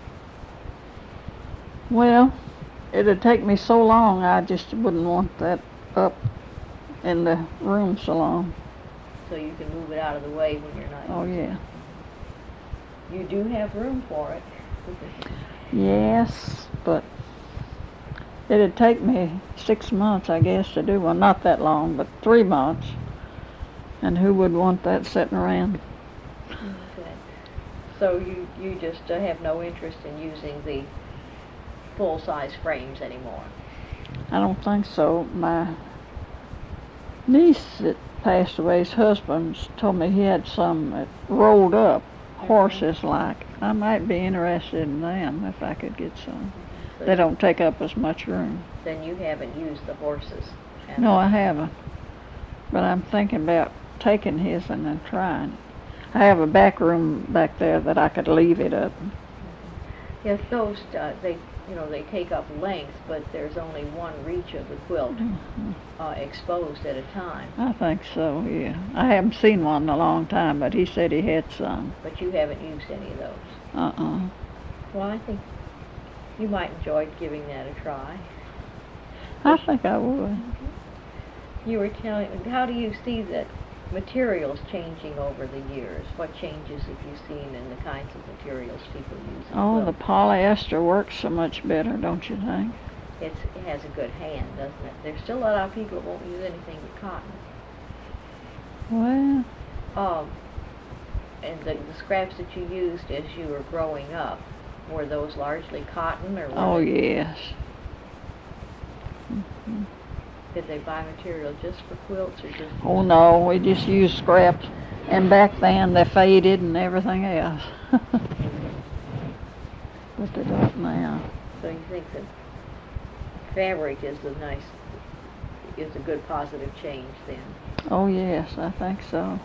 S2: Well, it'd take me so long, I just wouldn't want that up in the room so long.
S1: So you can move it out of the way when you're not.
S2: Oh,
S1: using
S2: yeah.
S1: it. You do have room for it.
S2: Yes, but it'd take me six months, I guess, to do one. Not that long, but three months. And who would want that sitting around?
S1: Okay. So you, you just uh, have no interest in using the full-size frames anymore?
S2: I don't think so. My niece that passed away's husband told me he had some that rolled up, horses like. I might be interested in them if I could get some.
S1: So
S2: They don't take up as much room.
S1: Then you haven't used the horses? have
S2: No,
S1: you?
S2: I haven't. But I'm thinking about taking his and then trying it. I have a back room back there that I could leave it up.
S1: Yes, those, uh, they you know, they take up length, but there's only one reach of the quilt
S2: Mhm.
S1: uh, exposed at a time.
S2: I think so, yeah. I haven't seen one in a long time, but he said he had some.
S1: But you haven't used any of those.
S2: Uh-uh.
S1: Well, I think you might enjoy giving that a try.
S2: I think I would.
S1: You were telling, how do you see that materials changing over the years? What changes have you seen in the kinds of materials people use in
S2: Oh, the
S1: quilts?
S2: polyester works so much better, don't you think?
S1: It's, it has a good hand, doesn't it? There's still a lot of people that won't use anything but cotton.
S2: Well,
S1: Um, and the, the scraps that you used as you were growing up, were those largely cotton, or were
S2: oh
S1: they,
S2: yes. Mhm.
S1: did they buy material just for quilts or just?
S2: Oh no, we just used scraps, and back then they faded and everything else. But they don't now.
S1: So you think that fabric is a nice, is a good positive change then?
S2: Oh yes, I think so.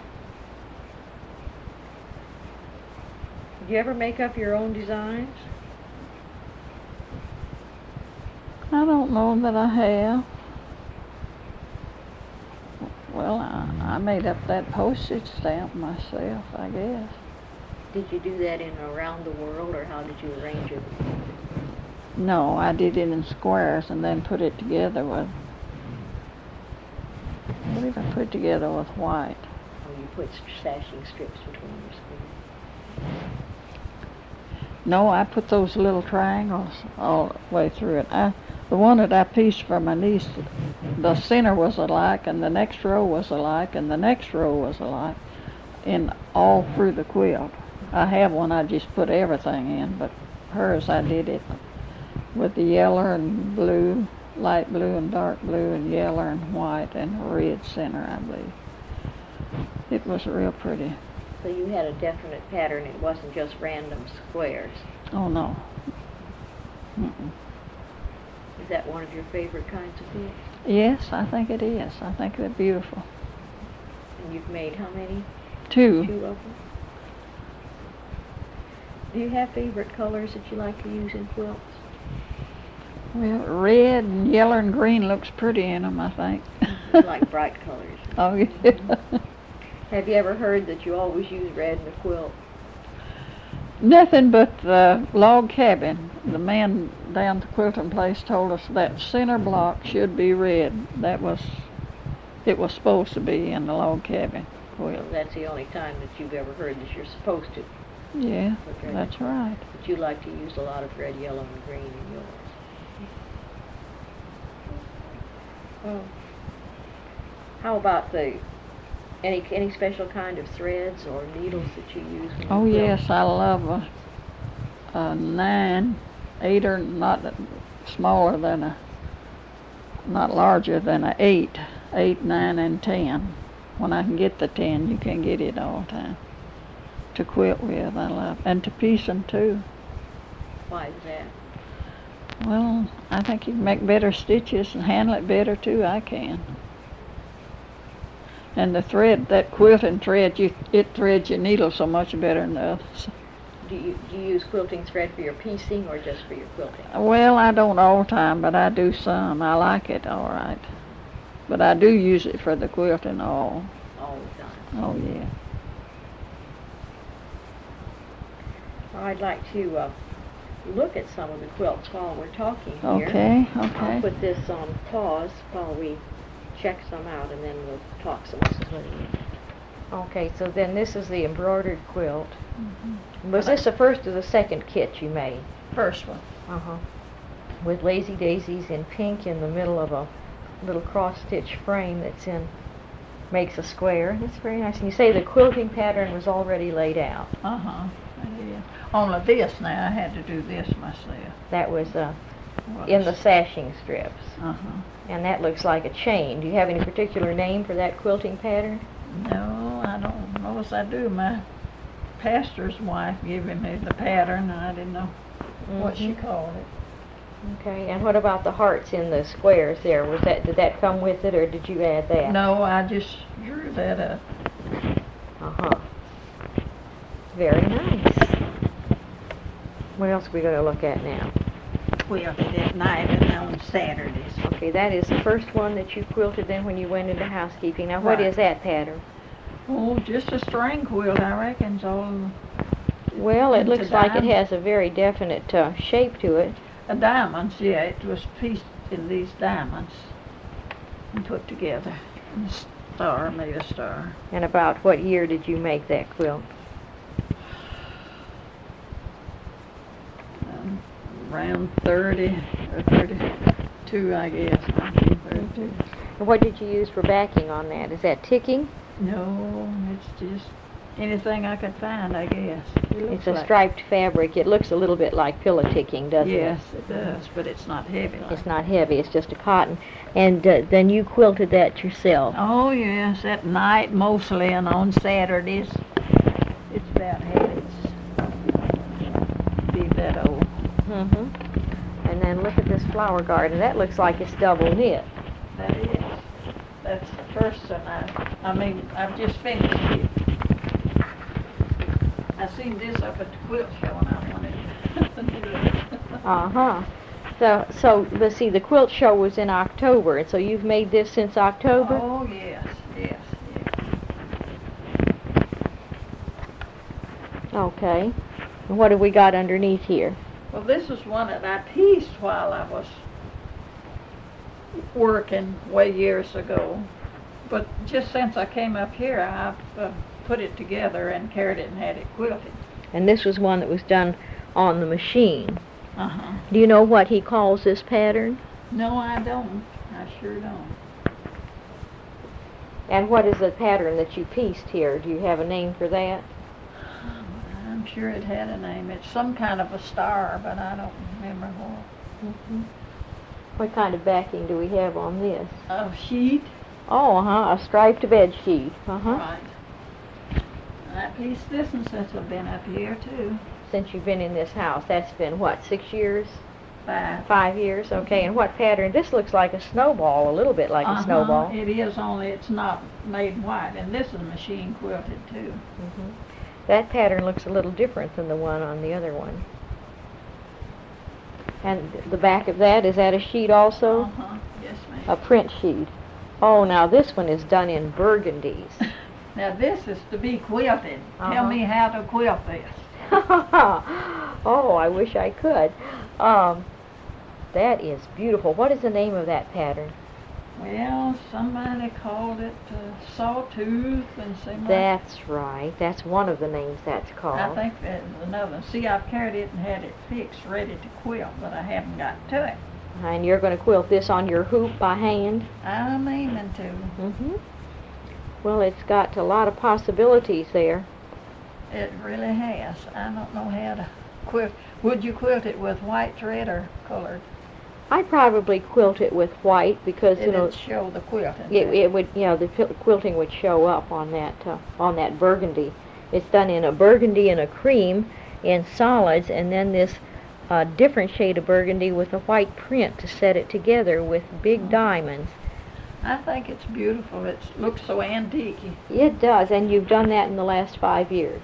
S1: Do you ever make up your own designs?
S2: I don't know that I have. Well, I, I made up that postage stamp myself, I guess.
S1: Did you do that in Around the World, or how did you arrange it?
S2: No, I did it in squares and then put it together with, I believe I put it together with white.
S1: Or you put sashing strips between your squares?
S2: No, I put those little triangles all the way through it. I, the one that I pieced for my niece, the center was alike, and the next row was alike, and the next row was alike, in all through the quilt. I have one I just put everything in, but hers I did it with the yellow and blue, light blue and dark blue, and yellow and white, and a red center, I believe. It was real pretty.
S1: So you had a definite pattern, it wasn't just random squares.
S2: Oh no. Mm-mm.
S1: Is that one of your favorite kinds of quilts?
S2: Yes, I think it is. I think they're beautiful.
S1: And you've made how many?
S2: Two.
S1: Two of them? Do you have favorite colors that you like to use in quilts?
S2: Well, red and yellow and green looks pretty in them, I think.
S1: You like bright colors.
S2: Oh, yeah.
S1: Have you ever heard that you always use red in a quilt?
S2: Nothing but the log cabin. The man down at the quilting place told us that center block should be red. That was, it was supposed to be in the log cabin quilt.
S1: So that's the only time that you've ever heard that you're supposed to.
S2: Yeah,
S1: put red.
S2: that's right.
S1: But you like to use a lot of red, yellow, and green in yours. Well, how about the any any special kind of threads or needles that you use? In
S2: Oh
S1: your quilt?
S2: yes, I love a, a nine, eight or not smaller than a, not larger than a eight, eight, nine, and ten. When I can get the ten, you can get it all the time. To quilt with, I love, and to piece them too.
S1: Why is that?
S2: Well, I think you can make better stitches and handle it better too. I can. And the thread, that quilting thread, you it threads your needle so much better than the others.
S1: Do you do you use quilting thread for your piecing or just for your quilting?
S2: Well, I don't all the time, but I do some. I like it all right. But I do use it for the quilting all.
S1: All the time.
S2: Oh yeah.
S1: Well, I'd like to uh, look at some of the quilts while we're talking here.
S2: Okay,
S1: I'll
S2: okay.
S1: put this on pause while we check some out, and then we'll talk some more. Okay, so then this is the embroidered quilt.
S2: Mm-hmm.
S1: Was this the first or the second kit you made?
S2: First one.
S1: Uh-huh. With lazy daisies in pink in the middle of a little cross-stitch frame that's in, makes a square. It's very nice. And you say the quilting pattern was already laid out.
S2: Uh-huh. Yeah. Only this now, I had to do this myself.
S1: That was uh,
S2: Was.
S1: in the sashing strips.
S2: Uh-huh.
S1: And that looks like a chain. Do you have any particular name for that quilting pattern?
S2: No, I don't know as I do. My pastor's wife gave me the pattern, and I didn't know what she
S1: Mhm.
S2: called it.
S1: Okay, and what about the hearts in the squares there? Was that, did that come with it, or did you add that?
S2: No, I just drew that up.
S1: Uh-huh. Very nice. What else are we going to look at now?
S2: quilted at night and on Saturdays.
S1: Okay, that is the first one that you quilted then when you went into housekeeping. Now, what
S2: Right.
S1: is that pattern?
S2: Oh, just a string quilt, I reckon's all.
S1: Well, it
S2: into
S1: looks like it
S2: diamonds.
S1: has a very definite uh, shape to it.
S2: Uh, diamonds, yeah, it was pieced in these diamonds and put together. And a star, made a star.
S1: And about what year did you make that quilt?
S2: Um, around thirty or thirty-two, I guess, nineteen thirty-two.
S1: And what did you use for backing on that? Is that ticking?
S2: No, it's just anything I could find, I guess. It looks
S1: It's a
S2: like-
S1: striped fabric. It looks a little bit like pillow ticking, doesn't
S2: Yes,
S1: it?
S2: it does, but it's not heavy like
S1: It's not heavy. It's just a cotton. And uh, then you quilted that yourself.
S2: Oh, yes, at night mostly and on Saturdays. It's about had its be that old.
S1: Mm-hmm. And then look at this flower garden. That looks like it's double knit.
S2: That is. That's the first one I, I mean, I've just finished it. I seen this up at the quilt show and I wanted to do it.
S1: Uh-huh. So, so, let's see, the quilt show was in October, and so you've made this since October?
S2: Oh, yes, yes, yes.
S1: Okay. And what have we got underneath here?
S2: Well, this is one that I pieced while I was working way years ago. But just since I came up here, I've uh, put it together and carried it and had it quilted.
S1: And this was one that was done on the machine.
S2: Uh-huh.
S1: Do you know what he calls this pattern?
S2: No, I don't. I sure don't.
S1: And what is the pattern that you pieced here? Do you have a name for that?
S2: I'm sure it had a name. It's some kind of a star, but I don't remember what.
S1: Mm-hmm. What kind of backing do we have on this?
S2: A sheet.
S1: Oh, uh-huh, a striped bed sheet. Uh-huh.
S2: Right. I pieced this one since I've been up here, too.
S1: Since you've been in this house, that's been, what, six years?
S2: Five.
S1: Five years? Okay, and what pattern? This looks like a snowball, a little bit like
S2: Uh-huh.
S1: a snowball.
S2: It is, only it's not made white, and this is machine quilted, too.
S1: Mm-hmm. That pattern looks a little different than the one on the other one. And the back of that, is that a sheet also?
S2: Uh-huh. Yes, ma'am.
S1: A print sheet. Oh, now this one is done in burgundies.
S2: Now this is to be quilted.
S1: Uh-huh.
S2: Tell me how to quilt this.
S1: Oh, I wish I could. Um, that is beautiful. What is the name of that pattern?
S2: Well, somebody called it uh, sawtooth and some.
S1: That's right. That's one of the names that's called.
S2: I think there's another. See, I've carried it and had it fixed, ready to quilt, but I haven't got to it.
S1: And you're going to quilt this on your hoop by hand?
S2: I'm aiming to.
S1: Mm-hmm. Well, it's got a lot of possibilities there.
S2: It really has. I don't know how to quilt. Would you quilt it with white thread or colored?
S1: I'd probably quilt it with white because, you know,
S2: It'd show the quilting.
S1: it, it would, you know, the quil- quilting would show up on that, uh, on that burgundy. It's done in a burgundy and a cream in solids, and then this uh, different shade of burgundy with a white print to set it together with big diamonds.
S2: I think it's beautiful. It looks so antique.
S1: It does, and you've done that in the last five years.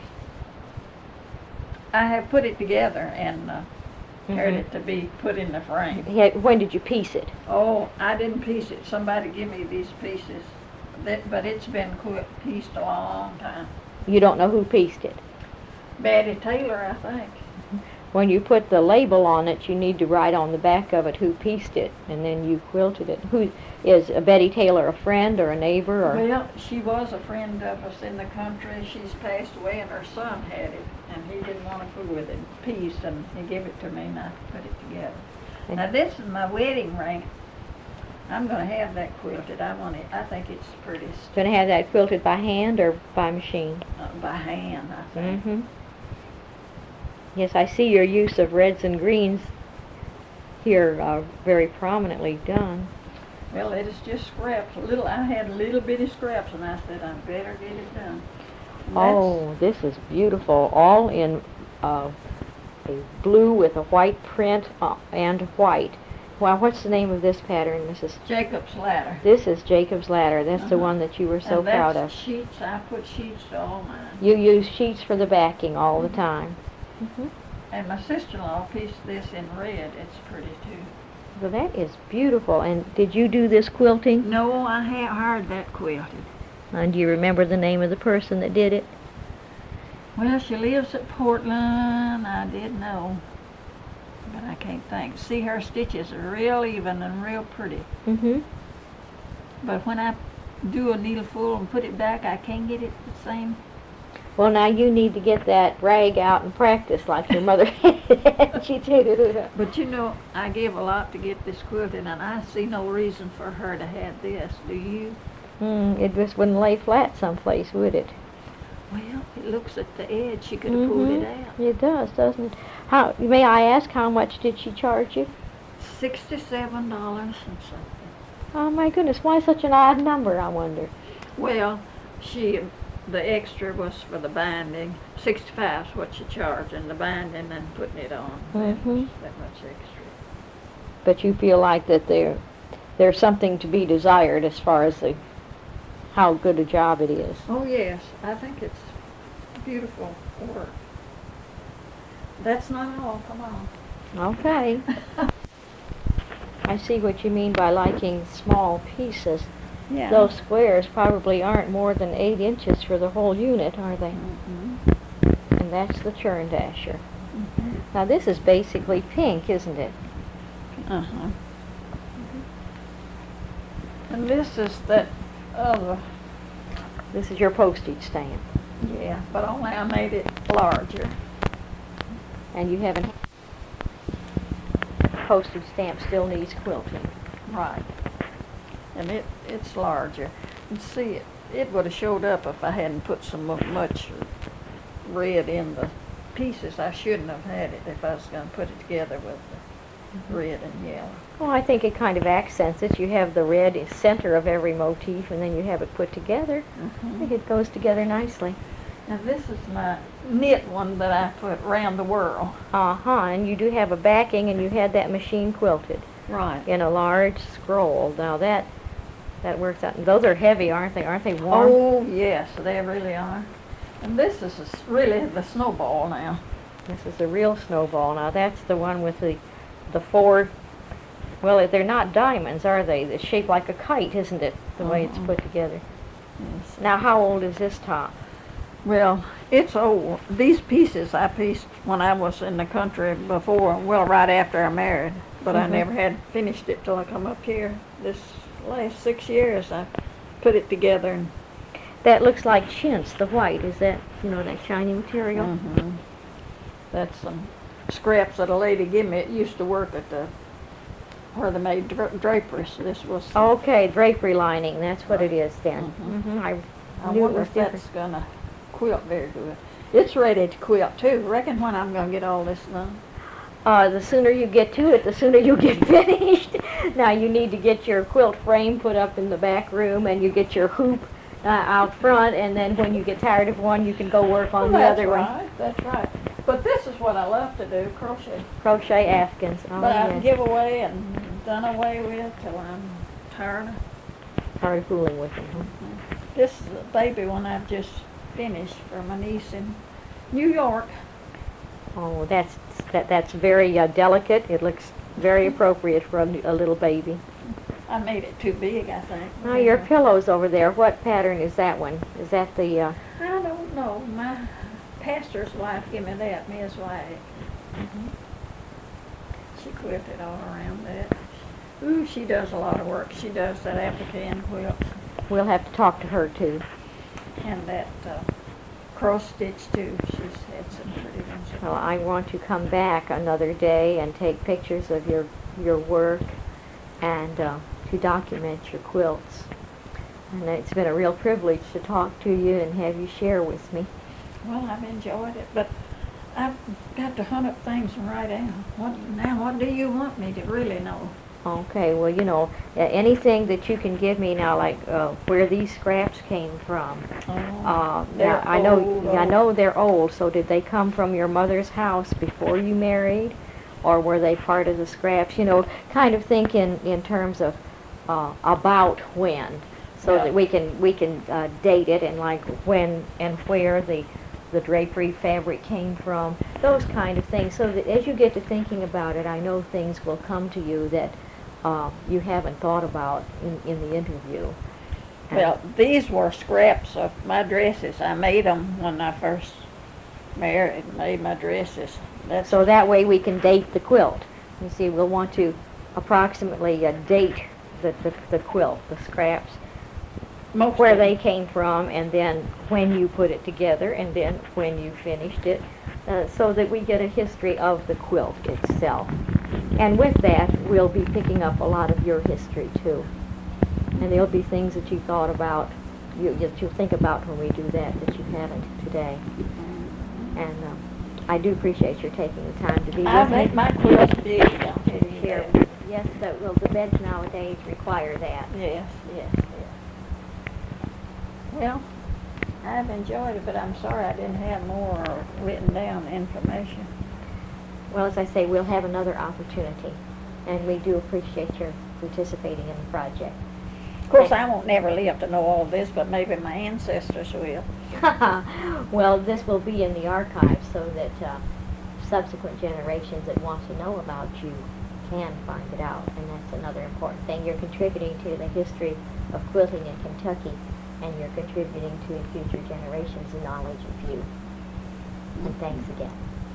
S2: I have put it together and uh, carried
S1: Mhm.
S2: it to be put in the frame.
S1: Yeah, when did you piece it?
S2: Oh, I didn't piece it. Somebody give me these pieces. That, but it's been qu- pieced a long time.
S1: You don't know who pieced it.
S2: Betty Taylor, I think.
S1: When you put the label on it, you need to write on the back of it who pieced it, and then you quilted it. Who is uh, Betty Taylor, a friend or a neighbor? Or
S2: Well, she was a friend of us in the country. She's passed away, and her son had it, and he didn't want to fool with it. Pieced, and he gave it to me, and I put it together.
S1: And-
S2: Now this is my wedding ring. I'm going to have that quilted. I want it. I think it's prettiest
S1: going to have that quilted by hand or by machine?
S2: uh, by hand. I think.
S1: Mm-hmm. Yes, I see your use of reds and greens here uh, very prominently done.
S2: Well, it is just scraps. A little. I had little bitty scraps, and I said I better get it done. And
S1: Oh, this is beautiful. All in uh, a blue with a white print uh, and white. Well, what's the name of this pattern, Missus
S2: that's Jacob's ladder.
S1: This is Jacob's Ladder. That's the
S2: Uh-huh.
S1: one that you were so
S2: and that's
S1: proud of.
S2: sheets. I put sheets to all mine.
S1: You use sheets for the backing all the time. Mm-hmm.
S2: And my sister-in-law pieced this in red. It's pretty too.
S1: Well, that is beautiful. And did you do this quilting?
S2: No, I had hired that quilted.
S1: And do you remember the name of the person that did it?
S2: Well, she lives at Portland. I did know, but I can't think. See, her stitches are real even and real pretty.
S1: Mm-hmm.
S2: But when I do a needle full and put it back, I can't get it the same.
S1: Well, now you need to get that rag out and practice like your mother had you do.
S2: But you know, I give a lot to get this quilted, and I see no reason for her to have this. Do you?
S1: Mm, it just wouldn't lay flat someplace, would it?
S2: Well, it looks at the edge. She could have pulled
S1: Mm-hmm.
S2: it out.
S1: It does, doesn't it? How? May I ask how much did she charge you?
S2: Sixty-seven dollars and something.
S1: Oh my goodness, why such an odd number? I wonder.
S2: Well, she, the extra was for the binding. Sixty-five is what she charged, and the binding and putting it on. That
S1: Mhm.
S2: was that much extra.
S1: But you feel like that there, there's something to be desired as far as the, how good a job it is.
S2: Oh yes, I think it's beautiful work. That's not all. Come on.
S1: Okay. I see what you mean by liking small pieces.
S2: Yeah.
S1: Those squares probably aren't more than eight inches for the whole unit, are they?
S2: Mm-hmm.
S1: And that's the churn dasher.
S2: Mm-hmm.
S1: Now this is basically pink, isn't it?
S2: Uh-huh. And this is that other,
S1: This is your postage stamp.
S2: yeah, but only I made it larger.
S1: And you haven't, postage stamp still needs quilting.
S2: Right. And it, it's larger. And see, it, it would have showed up if I hadn't put so mu- much red in the pieces. I shouldn't have had it if I was going to put it together with the red and yellow.
S1: Well, I think it kind of accents it. You have the red is center of every motif, and then you have it put together. I think it goes together nicely.
S2: Now this is my knit one that I put round the whirl.
S1: Uh-huh, and you do have a backing, and you had that machine quilted
S2: Right.
S1: in a large scroll. Now that, that works out. Those are heavy, aren't they? Aren't they warm?
S2: Oh, yes, they really are. And this is a s really the snowball now.
S1: This is a real snowball. Now that's the one with the, the four, well, they're not diamonds, are they? They're shaped like a kite, isn't it, the way it's
S2: Uh-uh.
S1: put together?
S2: Yes.
S1: Now how old is this top?
S2: Well, it's old. These pieces I pieced when I was in the country before, well, right after I married. But I
S1: Mhm.
S2: never had finished it till I come up here. This last six years I put it together. And
S1: That looks like chintz, the white. Is that, you know, that shiny material?
S2: Mhm. That's some scraps that a lady gave me. It used to work at the, where they made dra- draperies. This was, some-
S1: Okay, drapery lining. That's what it is then.
S2: Mhm.
S1: hmm I
S2: I
S1: knew it
S2: wonder
S1: was
S2: if
S1: different.
S2: that's gonna quilt very good. It's ready to quilt too. Reckon when I'm gonna get all this done.
S1: Uh, the sooner you get to it, the sooner you get finished. Now you need to get your quilt frame put up in the back room, and you get your hoop uh, out front, and then when you get tired of one, you can go work on
S2: Well,
S1: the
S2: that's
S1: other one.
S2: right. That's right. But this is what I love to do, crochet.
S1: Crochet Afghans. Oh,
S2: but I
S1: yes.
S2: give away and done away with till I'm tired.
S1: Tired of fooling with them. huh?
S2: This is a baby one I've just finished for my niece in New York.
S1: Oh, that's that. That's very uh, delicate. It looks very appropriate for a, a little baby.
S2: I made it too big, I think.
S1: Now your pillow's over there. What pattern is that one? Is that the? Uh,
S2: I don't know. My pastor's wife gave me that, Miss White. She quilted all around that. Ooh, she does a lot of work. She does that applique quilt
S1: we'll have to talk to her too.
S2: and that uh, cross stitch too. She's had some pretty ones.
S1: Well, I want to come back another day and take pictures of your your work and uh, to document your quilts. And it's been a real privilege to talk to you and have you share with me.
S2: Well, I've enjoyed it, but I've got to hunt up things and write down. What now? What do you want me to really know?
S1: Okay, well, you know, uh, anything that you can give me now, like uh, where these scraps came from.
S2: Oh,
S1: Uh,
S2: they're
S1: now, I know,
S2: old,
S1: I
S2: old.
S1: know they're old. So did they come from your mother's house before you married, or were they part of the scraps? You know, kind of think in in terms of uh, about when, so
S2: Yeah.
S1: that we can we can uh, date it and like when and where the the drapery fabric came from, those kind of things, so that as you get to thinking about it, I know things will come to you that uh, you haven't thought about in, in the interview. And
S2: Well, these were scraps of my dresses. I made them when I first married, made my dresses. That's
S1: so that way we can date the quilt. You see, we'll want to approximately uh, date the, the, the quilt, the scraps,
S2: most
S1: where
S2: of
S1: they
S2: them.
S1: came from, and then when you put it together, and then when you finished it, uh, so that we get a history of the quilt itself. And with that, we'll be picking up a lot of your history too. And there'll be things that you thought about, you, that you'll think about when we do that, that you haven't today. And um, I do appreciate your taking the time to be with
S2: I
S1: me.
S2: make my quilts big. I'll tell you
S1: Here,
S2: that.
S1: yes, the, well, the beds nowadays require that.
S2: Yes, yes, yes. Well, I've enjoyed it, but I'm sorry I didn't have more written down information.
S1: Well, as I say, we'll have another opportunity, and we do appreciate your participating in the project.
S2: Of course, I won't never live to know all this, but maybe my ancestors will.
S1: Well, this will be in the archives so that uh, subsequent generations that want to know about you can find it out, and that's another important thing. You're contributing to the history of quilting in Kentucky, and you're contributing to in future generations the knowledge of you. And thanks again.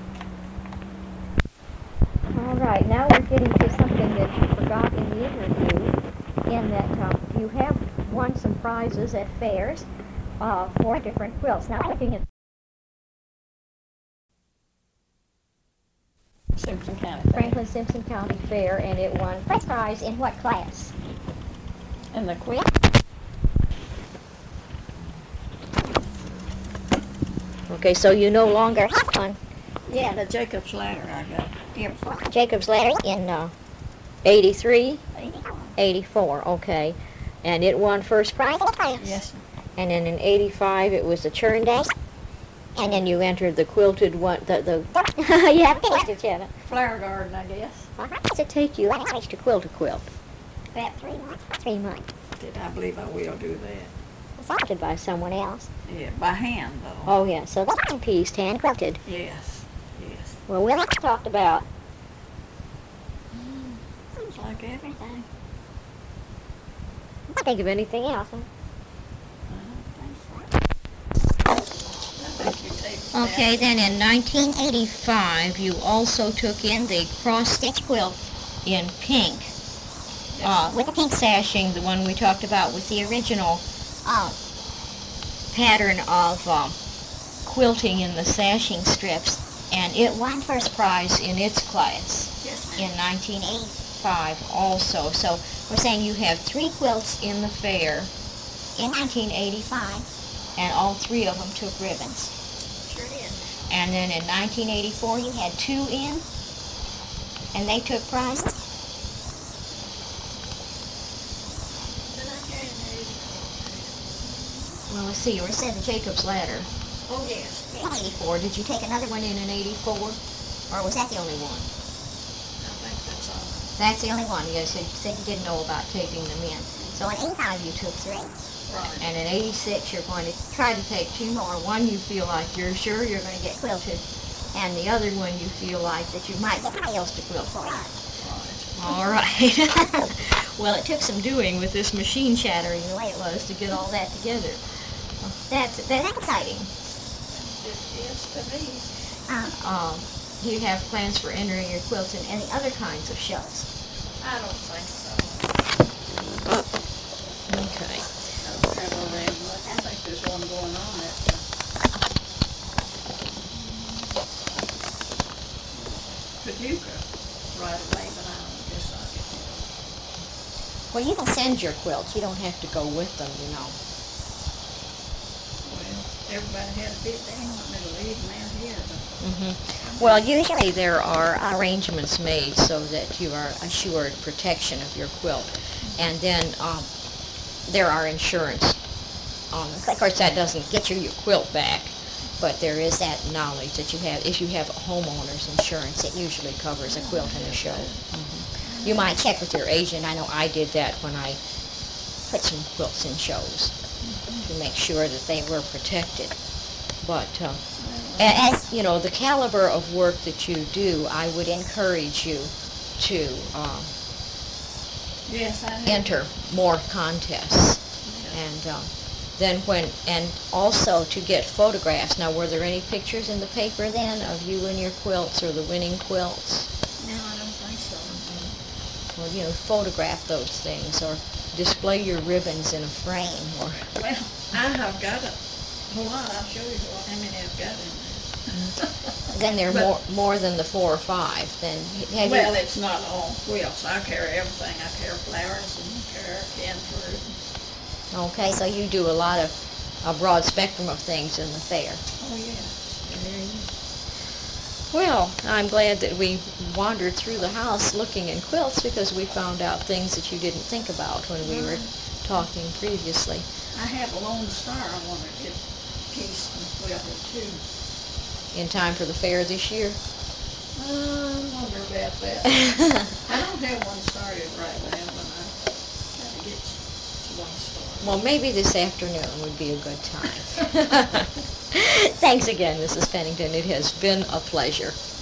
S1: All right, now we're getting to something that you forgot in the interview, in that um, you have won some prizes at fairs uh, for different quilts. Now, looking at
S2: Simpson County. thing.
S1: Franklin Simpson County Fair, and it won first prize in what class?
S2: And the quilt.
S1: Okay, so you no longer have one.
S2: Yeah, the Jacob's Ladder I got. Yeah,
S1: Jacob's Ladder in uh, eighty-three,
S2: eighty-four.
S1: eighty-four, okay. And it won first prize in the class.
S2: Yes.
S1: And then in eighty-five, it was the churn day. And then you entered the quilted one, the, the, you haven't finished it yet.
S2: Flower garden, I guess.
S1: How does it take you how much to quilt a quilt?
S3: About three months.
S1: Three months.
S2: Did I believe I will do that?
S1: Quilted by someone else.
S2: Yeah, by hand though.
S1: Oh, yeah, so that's one piece, hand quilted.
S2: Yes, yes.
S1: Well, we'll have to talk about.
S2: Seems like everything.
S1: I can't think of anything else. Huh?
S2: I think you take that.
S3: Okay, then in nineteen eighty-five, you also took in the cross-stitch quilt in pink. Uh, with the pink sashing, the one we talked about with the original uh, pattern of um, quilting in the sashing strips, and it won first prize in its class
S2: Yes,
S3: in nineteen eighty-five also. So we're saying you have three quilts in the fair in nineteen eighty-five, and all three of them took ribbons.
S2: sure did.
S3: And then in nineteen eighty-four, you had two in, and they took prizes.
S2: Did I get an eighty-four?
S3: Well, let's see, you were said the Jacob's Ladder.
S2: Oh, yes.
S3: In eighty-four, did you take another one in in eighty-four? Or was that the only one?
S2: I think that's all.
S3: That's the only one. You said, you said you didn't know about taking them in. So in eighty-five, you took three.
S2: Right.
S3: And in eighty-six, you're going to try to take two more. One you feel like you're sure you're going to get quilted, and the other one you feel like that you might get somebody else to quilt for you.
S2: Right.
S3: All right. Well, it took some doing with this machine chattering the way it was to get all that together. That's that's exciting.
S2: It is to me.
S3: Uh, um, do you have plans for entering your quilts in any other kinds of shows?
S2: I don't think so.
S3: Okay.
S2: I don't have a red one. I think there's one going on at uh, Paducah right away, but I don't guess I'll get there.
S3: Well, you can send your quilts. You don't have to go with them, you know.
S2: Well, everybody had a bit, they didn't want me to leave them out here, but
S3: Mm-hmm. Well, usually there are arrangements made so that you are assured protection of your quilt. And then um, there are insurance on it. Of course, that doesn't get you your quilt back, but there is that knowledge that you have. If you have a homeowner's insurance, it usually covers a quilt in a show. Mm-hmm. You might check with your agent. I know I did that when I put some quilts in shows to make sure that they were protected. But uh,
S2: well,
S3: a- as you know, the caliber of work that you do, I would encourage you to um,
S2: Yes, I have.
S3: enter more contests.
S2: Yeah.
S3: And um, then when, and also to get photographs. Now, were there any pictures in the paper then of you and your quilts or the winning quilts?
S2: No, I don't think so.
S3: Or, you know, photograph those things, or display your ribbons in a frame, or...
S2: Well, I have got a whole lot. I'll show you what, how many I've got in there.
S3: Then there are
S2: But-
S3: more, more than the four or five. Then have
S2: Well,
S3: you...
S2: it's not all quilts. I carry everything. I carry flowers and carry canned fruit.
S3: Okay, so you do a lot of, a broad spectrum of things in the fair.
S2: Oh, yeah.
S3: Well, I'm glad that we wandered through the house looking in quilts, because we found out things that you didn't think about when we were talking previously.
S2: I have a Lone Star I want to get pieced and quilted too.
S3: In time for the fair this year?
S2: Uh, I wonder about that. I don't have one started right now, but I got to get one started.
S3: Well, maybe this afternoon would be a good time. Thanks again, Missus Pennington. It has been a pleasure.